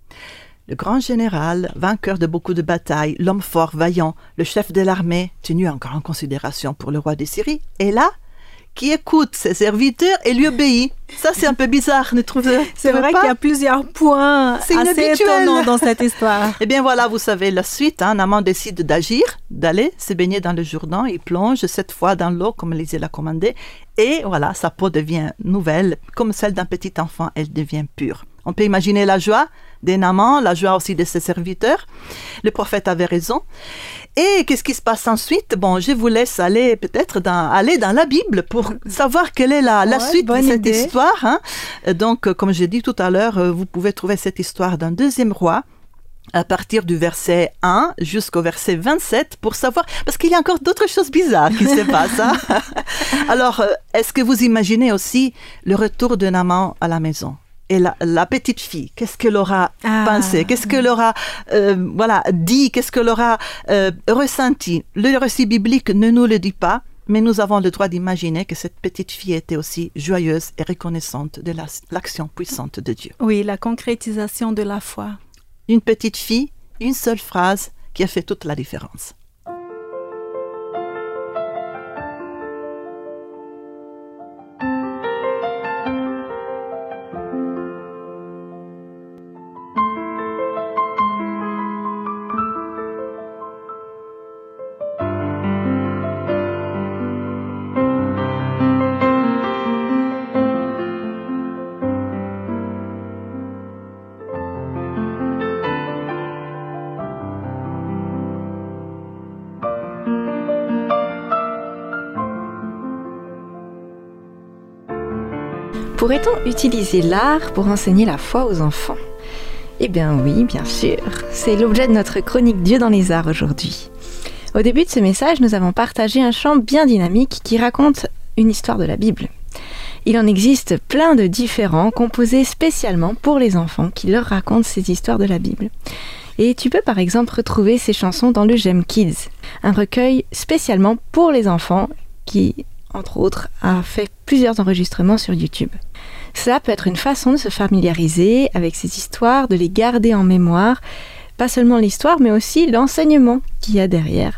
Le grand général, vainqueur de beaucoup de batailles, l'homme fort, vaillant, le chef de l'armée, tenu en grande considération pour le roi de Syrie, est là, qui écoute ses serviteurs et lui obéit. Ça, c'est un peu bizarre, ne trouvez-vous C'est vrai pas qu'il y a plusieurs points c'est assez étonnants dans cette histoire. Eh bien voilà, vous savez la suite. Hein, Naaman décide d'agir, d'aller se baigner dans le Jourdain. Il plonge cette fois dans l'eau, comme Élisée l'a commandé. Et voilà, sa peau devient nouvelle, comme celle d'un petit enfant. Elle devient pure. On peut imaginer la joie des Naaman, la joie aussi de ses serviteurs. Le prophète avait raison. Et qu'est-ce qui se passe ensuite ? Bon, je vous laisse aller peut-être dans, aller dans la Bible pour savoir quelle est la, la ouais, suite de cette idée. histoire. Hein. Donc, comme j'ai dit tout à l'heure, vous pouvez trouver cette histoire dans Deuxième Roi, à partir du verset un jusqu'au verset vingt-sept pour savoir, parce qu'il y a encore d'autres choses bizarres qui se passent. Hein? Alors, euh, est-ce que vous imaginez aussi le retour de Naaman à la maison? Et la, la petite fille, qu'est-ce qu'elle aura ah. pensé? Qu'est-ce qu'elle aura euh, voilà, dit? Qu'est-ce qu'elle aura euh, ressenti? Le récit biblique ne nous le dit pas, mais nous avons le droit d'imaginer que cette petite fille était aussi joyeuse et reconnaissante de la, l'action puissante de Dieu. Oui, la concrétisation de la foi. Une petite fille, une seule phrase qui a fait toute la différence. Pourrait-on utiliser l'art pour enseigner la foi aux enfants? Eh bien oui, bien sûr. C'est l'objet de notre chronique Dieu dans les arts aujourd'hui. Au début de ce message, nous avons partagé un chant bien dynamique qui raconte une histoire de la Bible. Il en existe plein de différents, composés spécialement pour les enfants qui leur racontent ces histoires de la Bible. Et tu peux par exemple retrouver ces chansons dans le Gem Kids, un recueil spécialement pour les enfants qui, entre autres, a fait plusieurs enregistrements sur YouTube. Cela peut être une façon de se familiariser avec ces histoires, de les garder en mémoire, pas seulement l'histoire, mais aussi l'enseignement qu'il y a derrière.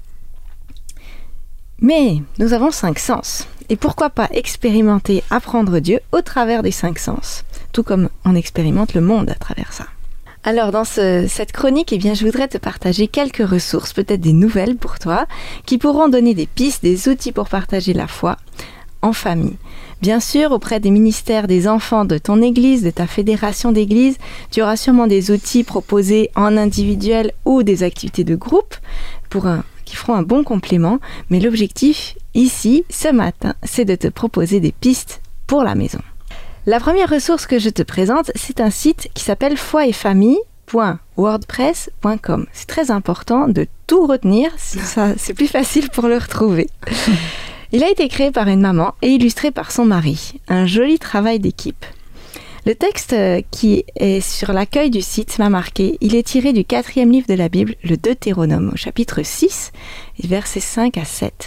Mais nous avons cinq sens, et pourquoi pas expérimenter apprendre Dieu au travers des cinq sens, tout comme on expérimente le monde à travers ça. Alors dans ce, cette chronique, eh bien, je voudrais te partager quelques ressources, peut-être des nouvelles pour toi, qui pourront donner des pistes, des outils pour partager la foi en famille. Bien sûr, auprès des ministères des enfants de ton église, de ta fédération d'église, tu auras sûrement des outils proposés en individuel ou des activités de groupe pour un, qui feront un bon complément. Mais l'objectif ici, ce matin, c'est de te proposer des pistes pour la maison. La première ressource que je te présente, c'est un site qui s'appelle foi et famille point wordpress point com. C'est très important de tout retenir, ça, c'est plus facile pour le retrouver. Il a été créé par une maman et illustré par son mari. Un joli travail d'équipe. Le texte qui est sur l'accueil du site m'a marqué. Il est tiré du quatrième livre de la Bible, le Deutéronome, au chapitre six, versets cinq à sept.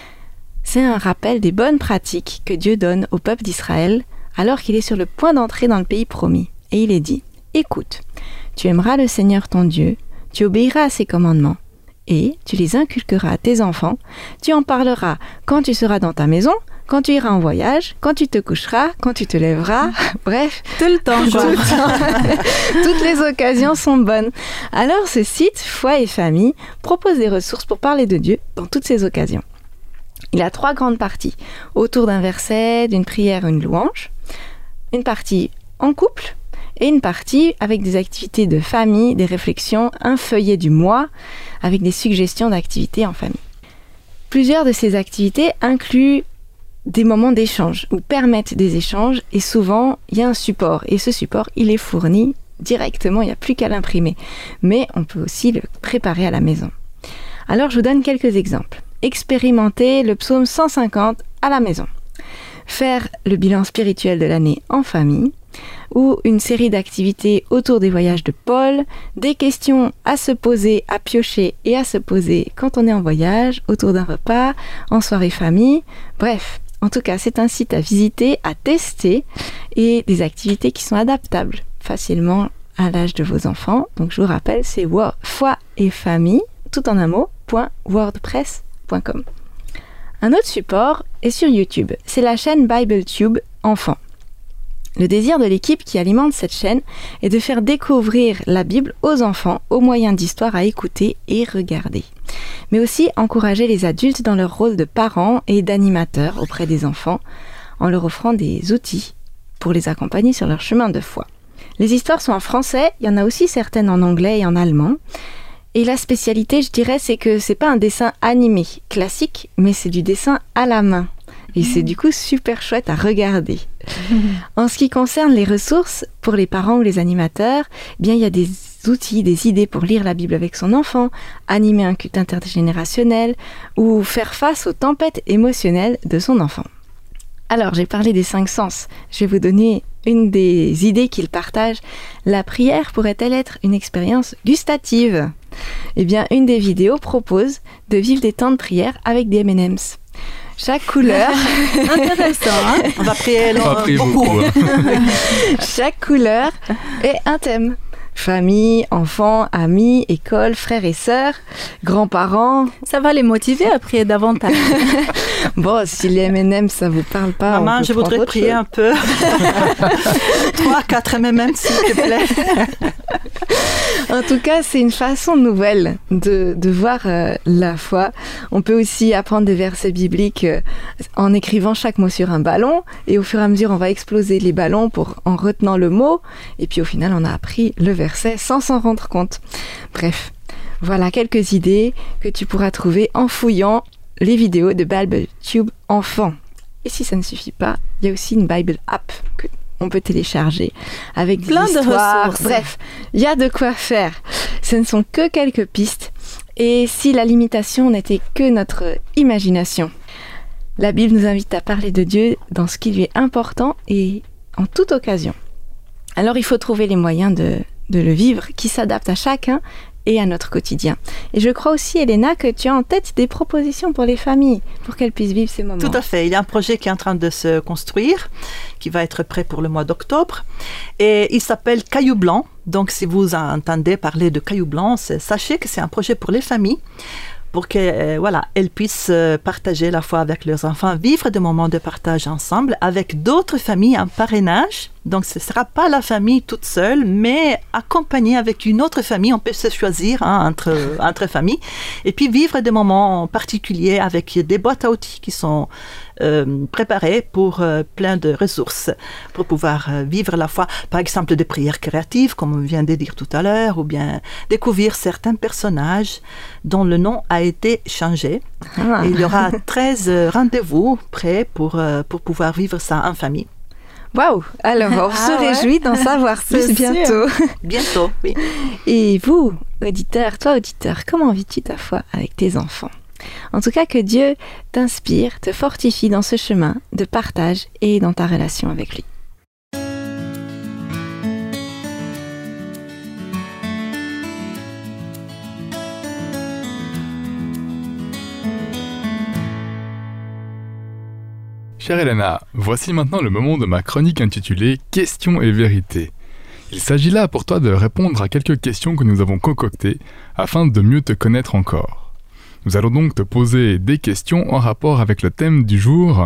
C'est un rappel des bonnes pratiques que Dieu donne au peuple d'Israël alors qu'il est sur le point d'entrer dans le pays promis. Et il est dit, « Écoute, tu aimeras le Seigneur ton Dieu, tu obéiras à ses commandements, et tu les inculqueras à tes enfants, tu en parleras quand tu seras dans ta maison, quand tu iras en voyage, quand tu te coucheras, quand tu te lèveras, bref, tout le temps, quoi. Tout le temps. Toutes les occasions sont bonnes. Alors ce site, Foi et Famille, propose des ressources pour parler de Dieu dans toutes ces occasions. Il a trois grandes parties, autour d'un verset, d'une prière, une louange, une partie en couple, et une partie avec des activités de famille, des réflexions, un feuillet du mois, avec des suggestions d'activités en famille. Plusieurs de ces activités incluent des moments d'échange, ou permettent des échanges, et souvent, il y a un support, et ce support, il est fourni directement, il n'y a plus qu'à l'imprimer. Mais on peut aussi le préparer à la maison. Alors, je vous donne quelques exemples. Expérimenter le psaume cent cinquante à la maison. Faire le bilan spirituel de l'année en famille, ou une série d'activités autour des voyages de Paul, des questions à se poser, à piocher et à se poser quand on est en voyage, autour d'un repas, en soirée famille. Bref, en tout cas, c'est un site à visiter, à tester et des activités qui sont adaptables facilement à l'âge de vos enfants. Donc je vous rappelle, c'est foi et famille, tout en un mot, .wordpress point com. Un autre support est sur YouTube, c'est la chaîne BibleTube Enfants. Le désir de l'équipe qui alimente cette chaîne est de faire découvrir la Bible aux enfants au moyen d'histoires à écouter et regarder. Mais aussi encourager les adultes dans leur rôle de parents et d'animateurs auprès des enfants en leur offrant des outils pour les accompagner sur leur chemin de foi. Les histoires sont en français, il y en a aussi certaines en anglais et en allemand. Et la spécialité, je dirais, c'est que c'est pas un dessin animé classique, mais c'est du dessin à la main. Et c'est du coup super chouette à regarder. En ce qui concerne les ressources, pour les parents ou les animateurs, eh bien, il y a des outils, des idées pour lire la Bible avec son enfant, animer un culte intergénérationnel ou faire face aux tempêtes émotionnelles de son enfant. Alors, j'ai parlé des cinq sens. Je vais vous donner une des idées qu'il partage. La prière pourrait-elle être une expérience gustative ? Eh bien, une des vidéos propose de vivre des temps de prière avec des M and M's. Chaque couleur... Intéressant, hein ? On va prier, On va prier beaucoup. beaucoup hein. Chaque couleur est un thème. Famille, enfants, amis, école, frères et sœurs, grands-parents. Ça va les motiver à prier davantage. Bon, si les M and M, ça vous parle pas... Maman, je voudrais prier chose. un peu. Trois, quatre M and M, s'il te plaît. En tout cas, c'est une façon nouvelle de, de voir euh, la foi. On peut aussi apprendre des versets bibliques euh, en écrivant chaque mot sur un ballon. Et au fur et à mesure, on va exploser les ballons pour, en retenant le mot. Et puis au final, on a appris le verset sans s'en rendre compte. Bref, voilà quelques idées que tu pourras trouver en fouillant les vidéos de BibleTube Enfant. Et si ça ne suffit pas, il y a aussi une Bible App que on peut télécharger avec plein des de histoires. ressources. Bref, il y a de quoi faire. Ce ne sont que quelques pistes. Et si la limitation n'était que notre imagination, la Bible nous invite à parler de Dieu dans ce qui lui est important et en toute occasion. Alors il faut trouver les moyens de, de le vivre qui s'adaptent à chacun et à notre quotidien. Et je crois aussi, Elena, que tu as en tête des propositions pour les familles, pour qu'elles puissent vivre ces moments. Tout à fait. Il y a un projet qui est en train de se construire, qui va être prêt pour le mois d'octobre. Et il s'appelle Caillou Blanc. Donc, si vous entendez parler de Caillou Blanc, sachez que c'est un projet pour les familles, pour qu'elles euh, voilà, elles puissent euh, partager la foi avec leurs enfants, vivre des moments de partage ensemble avec d'autres familles en parrainage. Donc, ce ne sera pas la famille toute seule, mais accompagnée avec une autre famille. On peut se choisir hein, entre, entre familles. Et puis, vivre des moments particuliers avec des boîtes à outils qui sont euh, préparées pour euh, plein de ressources pour pouvoir euh, vivre la foi. Par exemple, des prières créatives, comme on vient de dire tout à l'heure, ou bien découvrir certains personnages dont le nom a été changé. Ah. Et il y aura treize rendez-vous prêts pour, euh, pour pouvoir vivre ça en famille. Waouh! Alors, on ah se ouais. réjouit d'en savoir plus bientôt. Bientôt, oui. Et vous, auditeur, toi, auditeur, comment vis-tu ta foi avec tes enfants? En tout cas, que Dieu t'inspire, te fortifie dans ce chemin de partage et dans ta relation avec lui. Chère Elena, voici maintenant le moment de ma chronique intitulée « Questions et vérités ». Il s'agit là pour toi de répondre à quelques questions que nous avons concoctées afin de mieux te connaître encore. Nous allons donc te poser des questions en rapport avec le thème du jour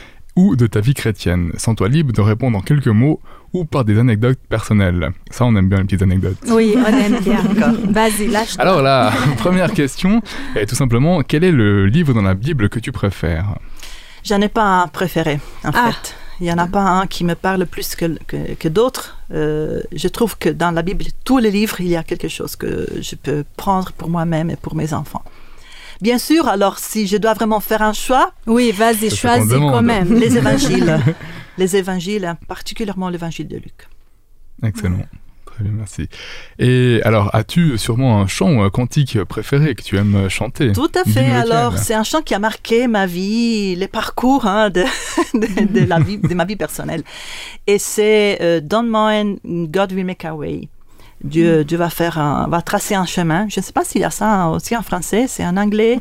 ou de ta vie chrétienne. Sens-toi libre de répondre en quelques mots ou par des anecdotes personnelles. Ça, on aime bien les petites anecdotes. Oui, on aime bien. Vas-y, lâche-toi. Alors la première question est tout simplement, quel est le livre dans la Bible que tu préfères ? J'en ai pas un préféré, en ah. fait. Il n'y en a pas un qui me parle plus que, que, que d'autres. Euh, je trouve que dans la Bible, tous les livres, il y a quelque chose que je peux prendre pour moi-même et pour mes enfants. Bien sûr, alors si je dois vraiment faire un choix... Oui, vas-y, ça choisis quand même. Les évangiles. Les évangiles, particulièrement l'évangile de Luc. Excellent. Très bien, merci. Et alors, as-tu sûrement un chant ou un cantique préféré que tu aimes chanter ? Tout à fait. Alors, c'est un chant qui a marqué ma vie, les parcours hein, de, de, de, la vie, de ma vie personnelle. Et c'est euh, Don't mind, God will make a way. Dieu, mm. Dieu va faire un, va tracer un chemin. Je ne sais pas s'il y a ça aussi en français, c'est en anglais.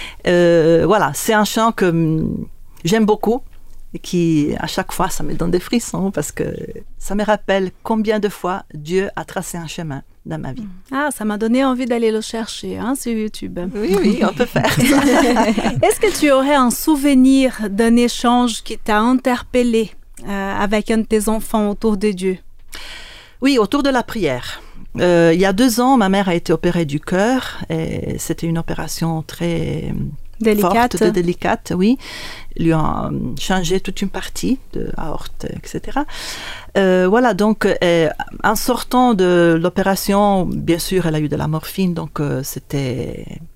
Euh, voilà, c'est un chant que hum, j'aime beaucoup. Et qui, à chaque fois, ça me donne des frissons parce que ça me rappelle combien de fois Dieu a tracé un chemin dans ma vie. Ah, ça m'a donné envie d'aller le chercher hein, sur YouTube. Oui, oui, on peut faire ça. Est-ce que tu aurais un souvenir d'un échange qui t'a interpellé euh, avec un de tes enfants autour de Dieu? Oui, autour de la prière. Euh, il y a deux ans, ma mère a été opérée du cœur et c'était une opération très... Délicate. Forte, délicate, oui. Ils lui ont changé toute une partie de aorte, et cetera. Euh, voilà, donc, euh, en sortant de l'opération, bien sûr, elle a eu de la morphine, donc euh, c'était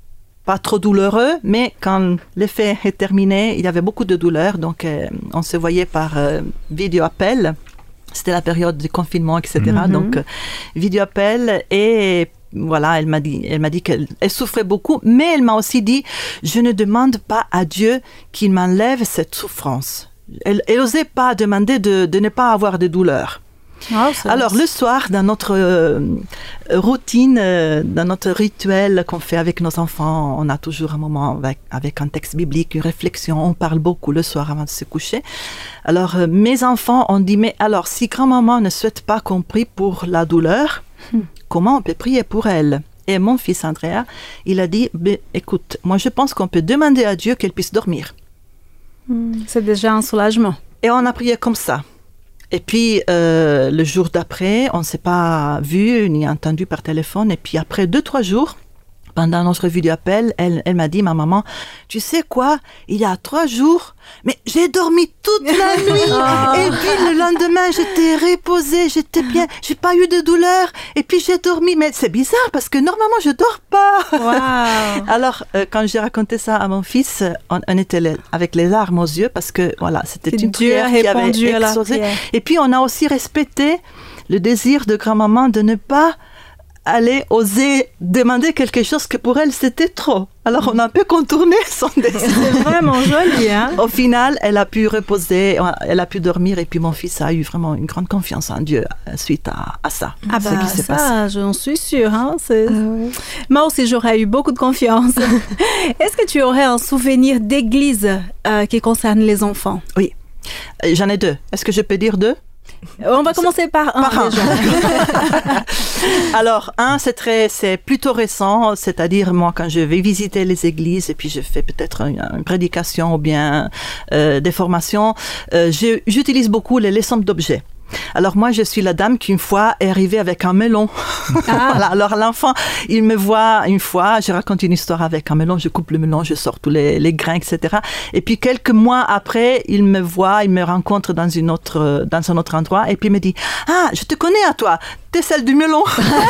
pas trop douloureux, mais quand l'effet est terminé, il y avait beaucoup de douleur, donc euh, on se voyait par euh, vidéo appel. C'était la période du confinement, et cetera. Mm-hmm. Donc euh, vidéo appel et voilà, elle m'a dit, elle m'a dit qu'elle elle souffrait beaucoup, mais elle m'a aussi dit, je ne demande pas à Dieu qu'il m'enlève cette souffrance. Elle, elle osait pas demander de, de ne pas avoir de douleur. Oh, alors le soir, dans notre euh, routine, euh, dans notre rituel qu'on fait avec nos enfants, on a toujours un moment avec, avec un texte biblique, une réflexion, on parle beaucoup le soir avant de se coucher. Alors euh, mes enfants ont dit, mais alors si grand-maman ne souhaite pas qu'on prie pour la douleur, hmm. comment on peut prier pour elle? Et mon fils Andrea, il a dit, écoute, moi je pense qu'on peut demander à Dieu qu'elle puisse dormir. Hmm. C'est déjà un soulagement. Et on a prié comme ça. Et puis, euh, le jour d'après, on ne s'est pas vu ni entendu par téléphone. Et puis, après deux, trois jours, pendant notre vidéo appel, elle, elle m'a dit, ma maman, tu sais quoi, il y a trois jours, mais j'ai dormi toute la nuit. Oh. Et puis, le lendemain, j'étais reposée, j'étais bien, j'ai pas eu de douleur. Et puis, j'ai dormi. Mais c'est bizarre parce que normalement, je dors pas. Wow. Alors, euh, quand j'ai raconté ça à mon fils, on, on était les, avec les larmes aux yeux parce que, voilà, c'était une Dieu prière qui avait exaucé. Et puis, on a aussi respecté le désir de grand-maman de ne pas aller oser demander quelque chose que pour elle c'était trop. Alors on a un peu contourné son désir. C'est vraiment joli, hein? Au final, elle a pu reposer, elle a pu dormir et puis mon fils a eu vraiment une grande confiance en Dieu suite à, à ça. Ah bah qui s'est ça, passé. J'en suis sûre. Hein? C'est... Ah ouais. Moi aussi, j'aurais eu beaucoup de confiance. Est-ce que tu aurais un souvenir d'église euh, qui concerne les enfants? Oui, j'en ai deux. Est-ce que je peux dire deux? On va commencer par un. Par un. Alors, un, c'est, très, c'est plutôt récent, c'est-à-dire moi, quand je vais visiter les églises et puis je fais peut-être une, une prédication ou bien euh, des formations, euh, je, j'utilise beaucoup les leçons d'objets. Alors moi, je suis la dame qui une fois est arrivée avec un melon. Ah. Voilà. Alors l'enfant, il me voit une fois, je raconte une histoire avec un melon, je coupe le melon, je sors tous les, les grains, et cetera. Et puis quelques mois après, il me voit, il me rencontre dans une autre, dans un autre endroit, et puis il me dit, ah, je te connais à toi, t'es celle du melon.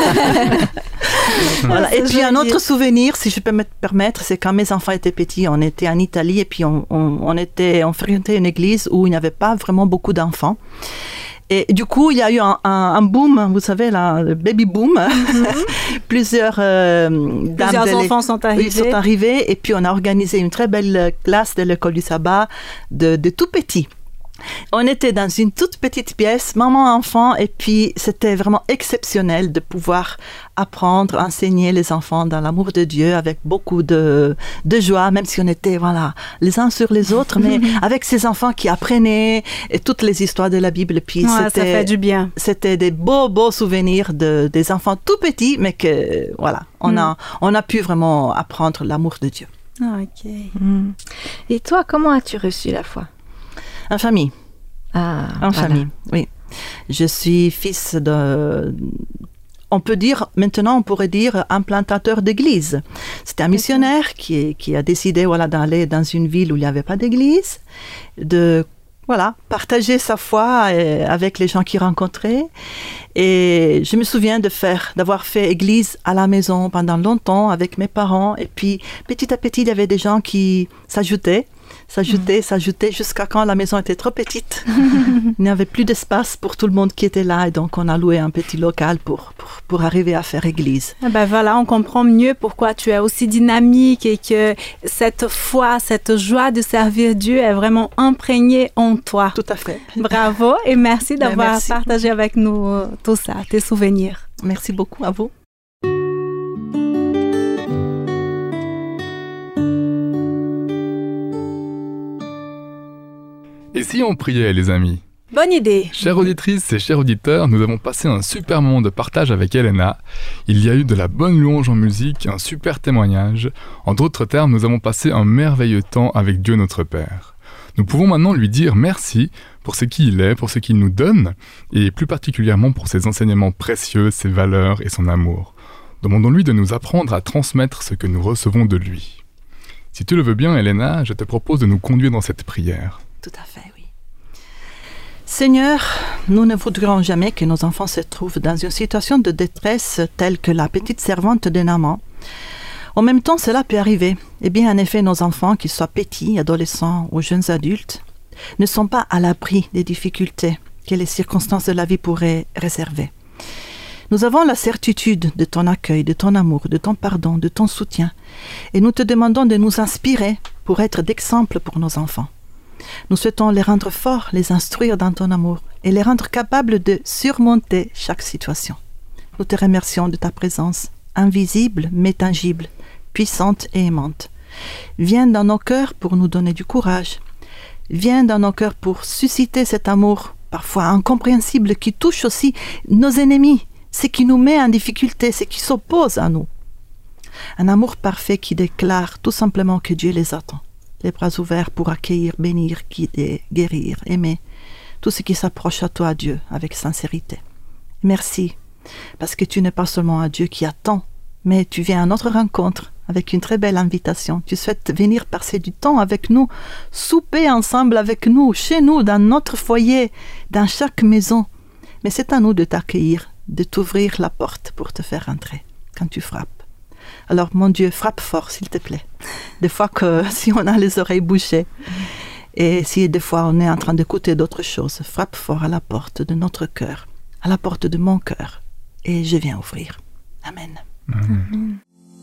Voilà. Et puis joli. Un autre souvenir, si je peux me permettre, c'est quand mes enfants étaient petits, on était en Italie et puis on, on, on était, on fréquentait une église où il n'y avait pas vraiment beaucoup d'enfants. Et du coup, il y a eu un, un, un boom, vous savez, là, le baby boom. Mm-hmm. Plusieurs, euh, Plusieurs dames enfants sont arrivés. Oui, sont arrivés. Et puis, on a organisé une très belle classe de l'école du sabbat de, de tout petits. On était dans une toute petite pièce, maman, enfant, et puis c'était vraiment exceptionnel de pouvoir apprendre, enseigner les enfants dans l'amour de Dieu avec beaucoup de, de joie, même si on était, voilà, les uns sur les autres, mais avec ces enfants qui apprenaient et toutes les histoires de la Bible. Puis ouais, c'était, ça fait du bien. C'était des beaux, beaux souvenirs de, des enfants tout petits, mais que, voilà, on, mm. a, on a pu vraiment apprendre l'amour de Dieu. Ah, ok. Mm. Et toi, comment as-tu reçu la foi? En famille. Ah, en voilà. famille, oui. Je suis fils de... On peut dire, maintenant on pourrait dire, un plantateur d'église. C'était un missionnaire qui, qui a décidé voilà, d'aller dans une ville où il n'y avait pas d'église, de voilà, partager sa foi avec les gens qu'il rencontrait. Et je me souviens de faire, d'avoir fait église à la maison pendant longtemps avec mes parents. Et puis, petit à petit, il y avait des gens qui s'ajoutaient. s'ajouter, mmh. s'ajouter, jusqu'à quand la maison était trop petite. Il n'y avait plus d'espace pour tout le monde qui était là, et donc on a loué un petit local pour, pour, pour arriver à faire église. Ah ben voilà, on comprend mieux pourquoi tu es aussi dynamique et que cette foi, cette joie de servir Dieu est vraiment imprégnée en toi. Tout à fait. Bravo et merci d'avoir merci. partagé avec nous tout ça, tes souvenirs. Merci beaucoup à vous. Et si on priait, les amis? Bonne idée. Chères auditrices et chers auditeurs, nous avons passé un super moment de partage avec Elena. Il y a eu de la bonne louange en musique, un super témoignage. En d'autres termes, nous avons passé un merveilleux temps avec Dieu notre Père. Nous pouvons maintenant lui dire merci pour ce qu'il est, pour ce qu'il nous donne, et plus particulièrement pour ses enseignements précieux, ses valeurs et son amour. Demandons-lui de nous apprendre à transmettre ce que nous recevons de lui. Si tu le veux bien, Elena, je te propose de nous conduire dans cette prière. Tout à fait, oui. Seigneur, nous ne voudrions jamais que nos enfants se trouvent dans une situation de détresse telle que la petite servante de Naaman, En même temps, cela peut arriver. Eh bien, en effet, nos enfants, qu'ils soient petits, adolescents ou jeunes adultes, ne sont pas à l'abri des difficultés que les circonstances de la vie pourraient réserver. Nous avons la certitude de ton accueil, de ton amour, de ton pardon, de ton soutien, et nous te demandons de nous inspirer pour être d'exemple pour nos enfants. Nous souhaitons les rendre forts, les instruire dans ton amour et les rendre capables de surmonter chaque situation. Nous te remercions de ta présence, invisible mais tangible, puissante et aimante. Viens dans nos cœurs pour nous donner du courage. Viens dans nos cœurs pour susciter cet amour, parfois incompréhensible, qui touche aussi nos ennemis, ce qui nous met en difficulté, ce qui s'oppose à nous. Un amour parfait qui déclare tout simplement que Dieu les attend, les bras ouverts pour accueillir, bénir, guider, guérir, aimer, tout ce qui s'approche à toi, Dieu, avec sincérité. Merci, parce que tu n'es pas seulement un Dieu qui attend, mais tu viens à notre rencontre avec une très belle invitation. Tu souhaites venir passer du temps avec nous, souper ensemble avec nous, chez nous, dans notre foyer, dans chaque maison. Mais c'est à nous de t'accueillir, de t'ouvrir la porte pour te faire entrer quand tu frappes. Alors, mon Dieu, frappe fort, s'il te plaît. Des fois que si on a les oreilles bouchées et si des fois on est en train d'écouter d'autres choses, frappe fort à la porte de notre cœur, à la porte de mon cœur, et je viens ouvrir. Amen. Amen.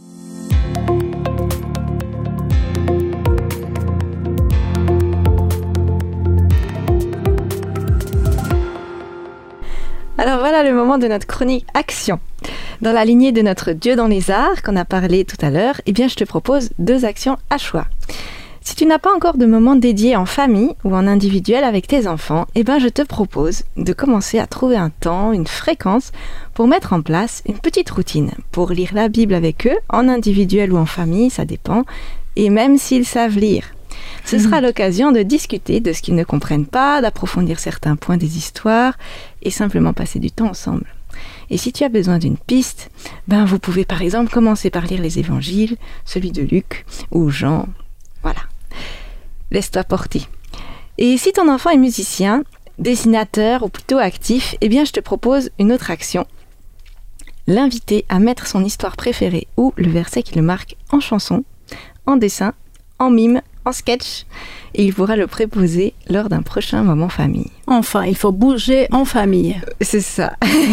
Alors voilà le moment de notre chronique Action. Dans la lignée de notre Dieu dans les arts qu'on a parlé tout à l'heure, eh bien je te propose deux actions à choix. Si tu n'as pas encore de moment dédié en famille ou en individuel avec tes enfants, eh bien je te propose de commencer à trouver un temps, une fréquence pour mettre en place une petite routine pour lire la Bible avec eux, en individuel ou en famille, ça dépend, et même s'ils savent lire. Ce mmh. sera l'occasion de discuter de ce qu'ils ne comprennent pas, d'approfondir certains points des histoires et simplement passer du temps ensemble. Et si tu as besoin d'une piste, ben vous pouvez par exemple commencer par lire les évangiles, celui de Luc ou Jean. Voilà. Laisse-toi porter. Et si ton enfant est musicien, dessinateur ou plutôt actif, eh bien je te propose une autre action. L'inviter à mettre son histoire préférée ou le verset qui le marque en chanson, en dessin, en mime, en sketch, et il pourra le préposer lors d'un prochain moment famille. Enfin, il faut bouger en famille. C'est ça.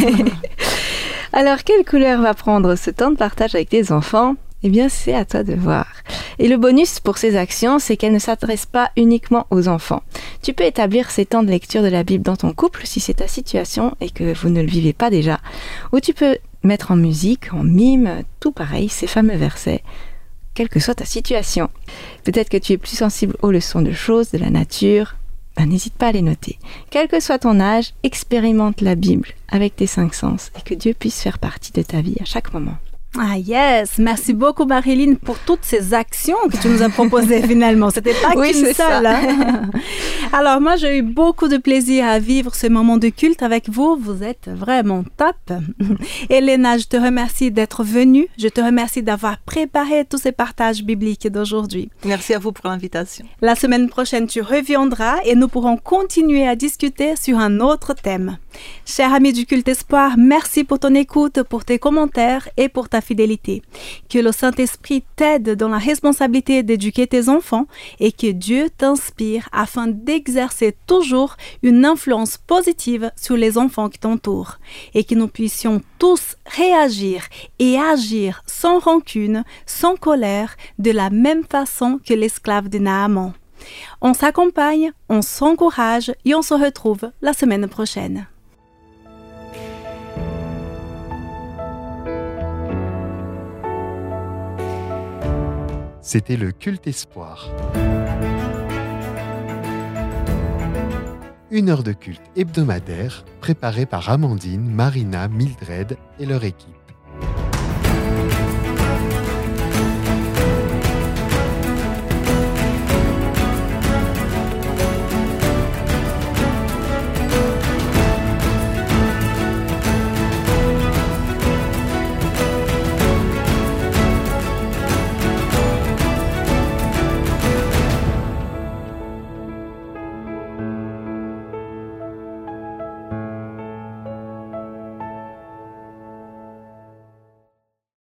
Alors, quelle couleur va prendre ce temps de partage avec tes enfants ? Eh bien, c'est à toi de voir. Et le bonus pour ces actions, c'est qu'elles ne s'adressent pas uniquement aux enfants. Tu peux établir ces temps de lecture de la Bible dans ton couple si c'est ta situation et que vous ne le vivez pas déjà. Ou tu peux mettre en musique, en mime, tout pareil, ces fameux versets, quelle que soit ta situation. Peut-être que tu es plus sensible aux leçons de choses, de la nature. Ben, n'hésite pas à les noter. Quel que soit ton âge, expérimente la Bible avec tes cinq sens et que Dieu puisse faire partie de ta vie à chaque moment. Ah yes, merci beaucoup Marilyn pour toutes ces actions que tu nous as proposées finalement. C'était pas oui, qu'une seule. Hein? Alors moi j'ai eu beaucoup de plaisir à vivre ce moment de culte avec vous. Vous êtes vraiment top. Elena, je te remercie d'être venue. Je te remercie d'avoir préparé tous ces partages bibliques d'aujourd'hui. Merci à vous pour l'invitation. La semaine prochaine tu reviendras et nous pourrons continuer à discuter sur un autre thème. Chers amis du Culte Espoir, merci pour ton écoute, pour tes commentaires et pour ta fidélité. Que le Saint-Esprit t'aide dans la responsabilité d'éduquer tes enfants et que Dieu t'inspire afin d'exercer toujours une influence positive sur les enfants qui t'entourent et que nous puissions tous réagir et agir sans rancune, sans colère, de la même façon que l'esclave de Naaman. On s'accompagne, on s'encourage et on se retrouve la semaine prochaine. C'était le Culte Espoir. Une heure de culte hebdomadaire préparée par Amandine, Marina, Mildred et leur équipe.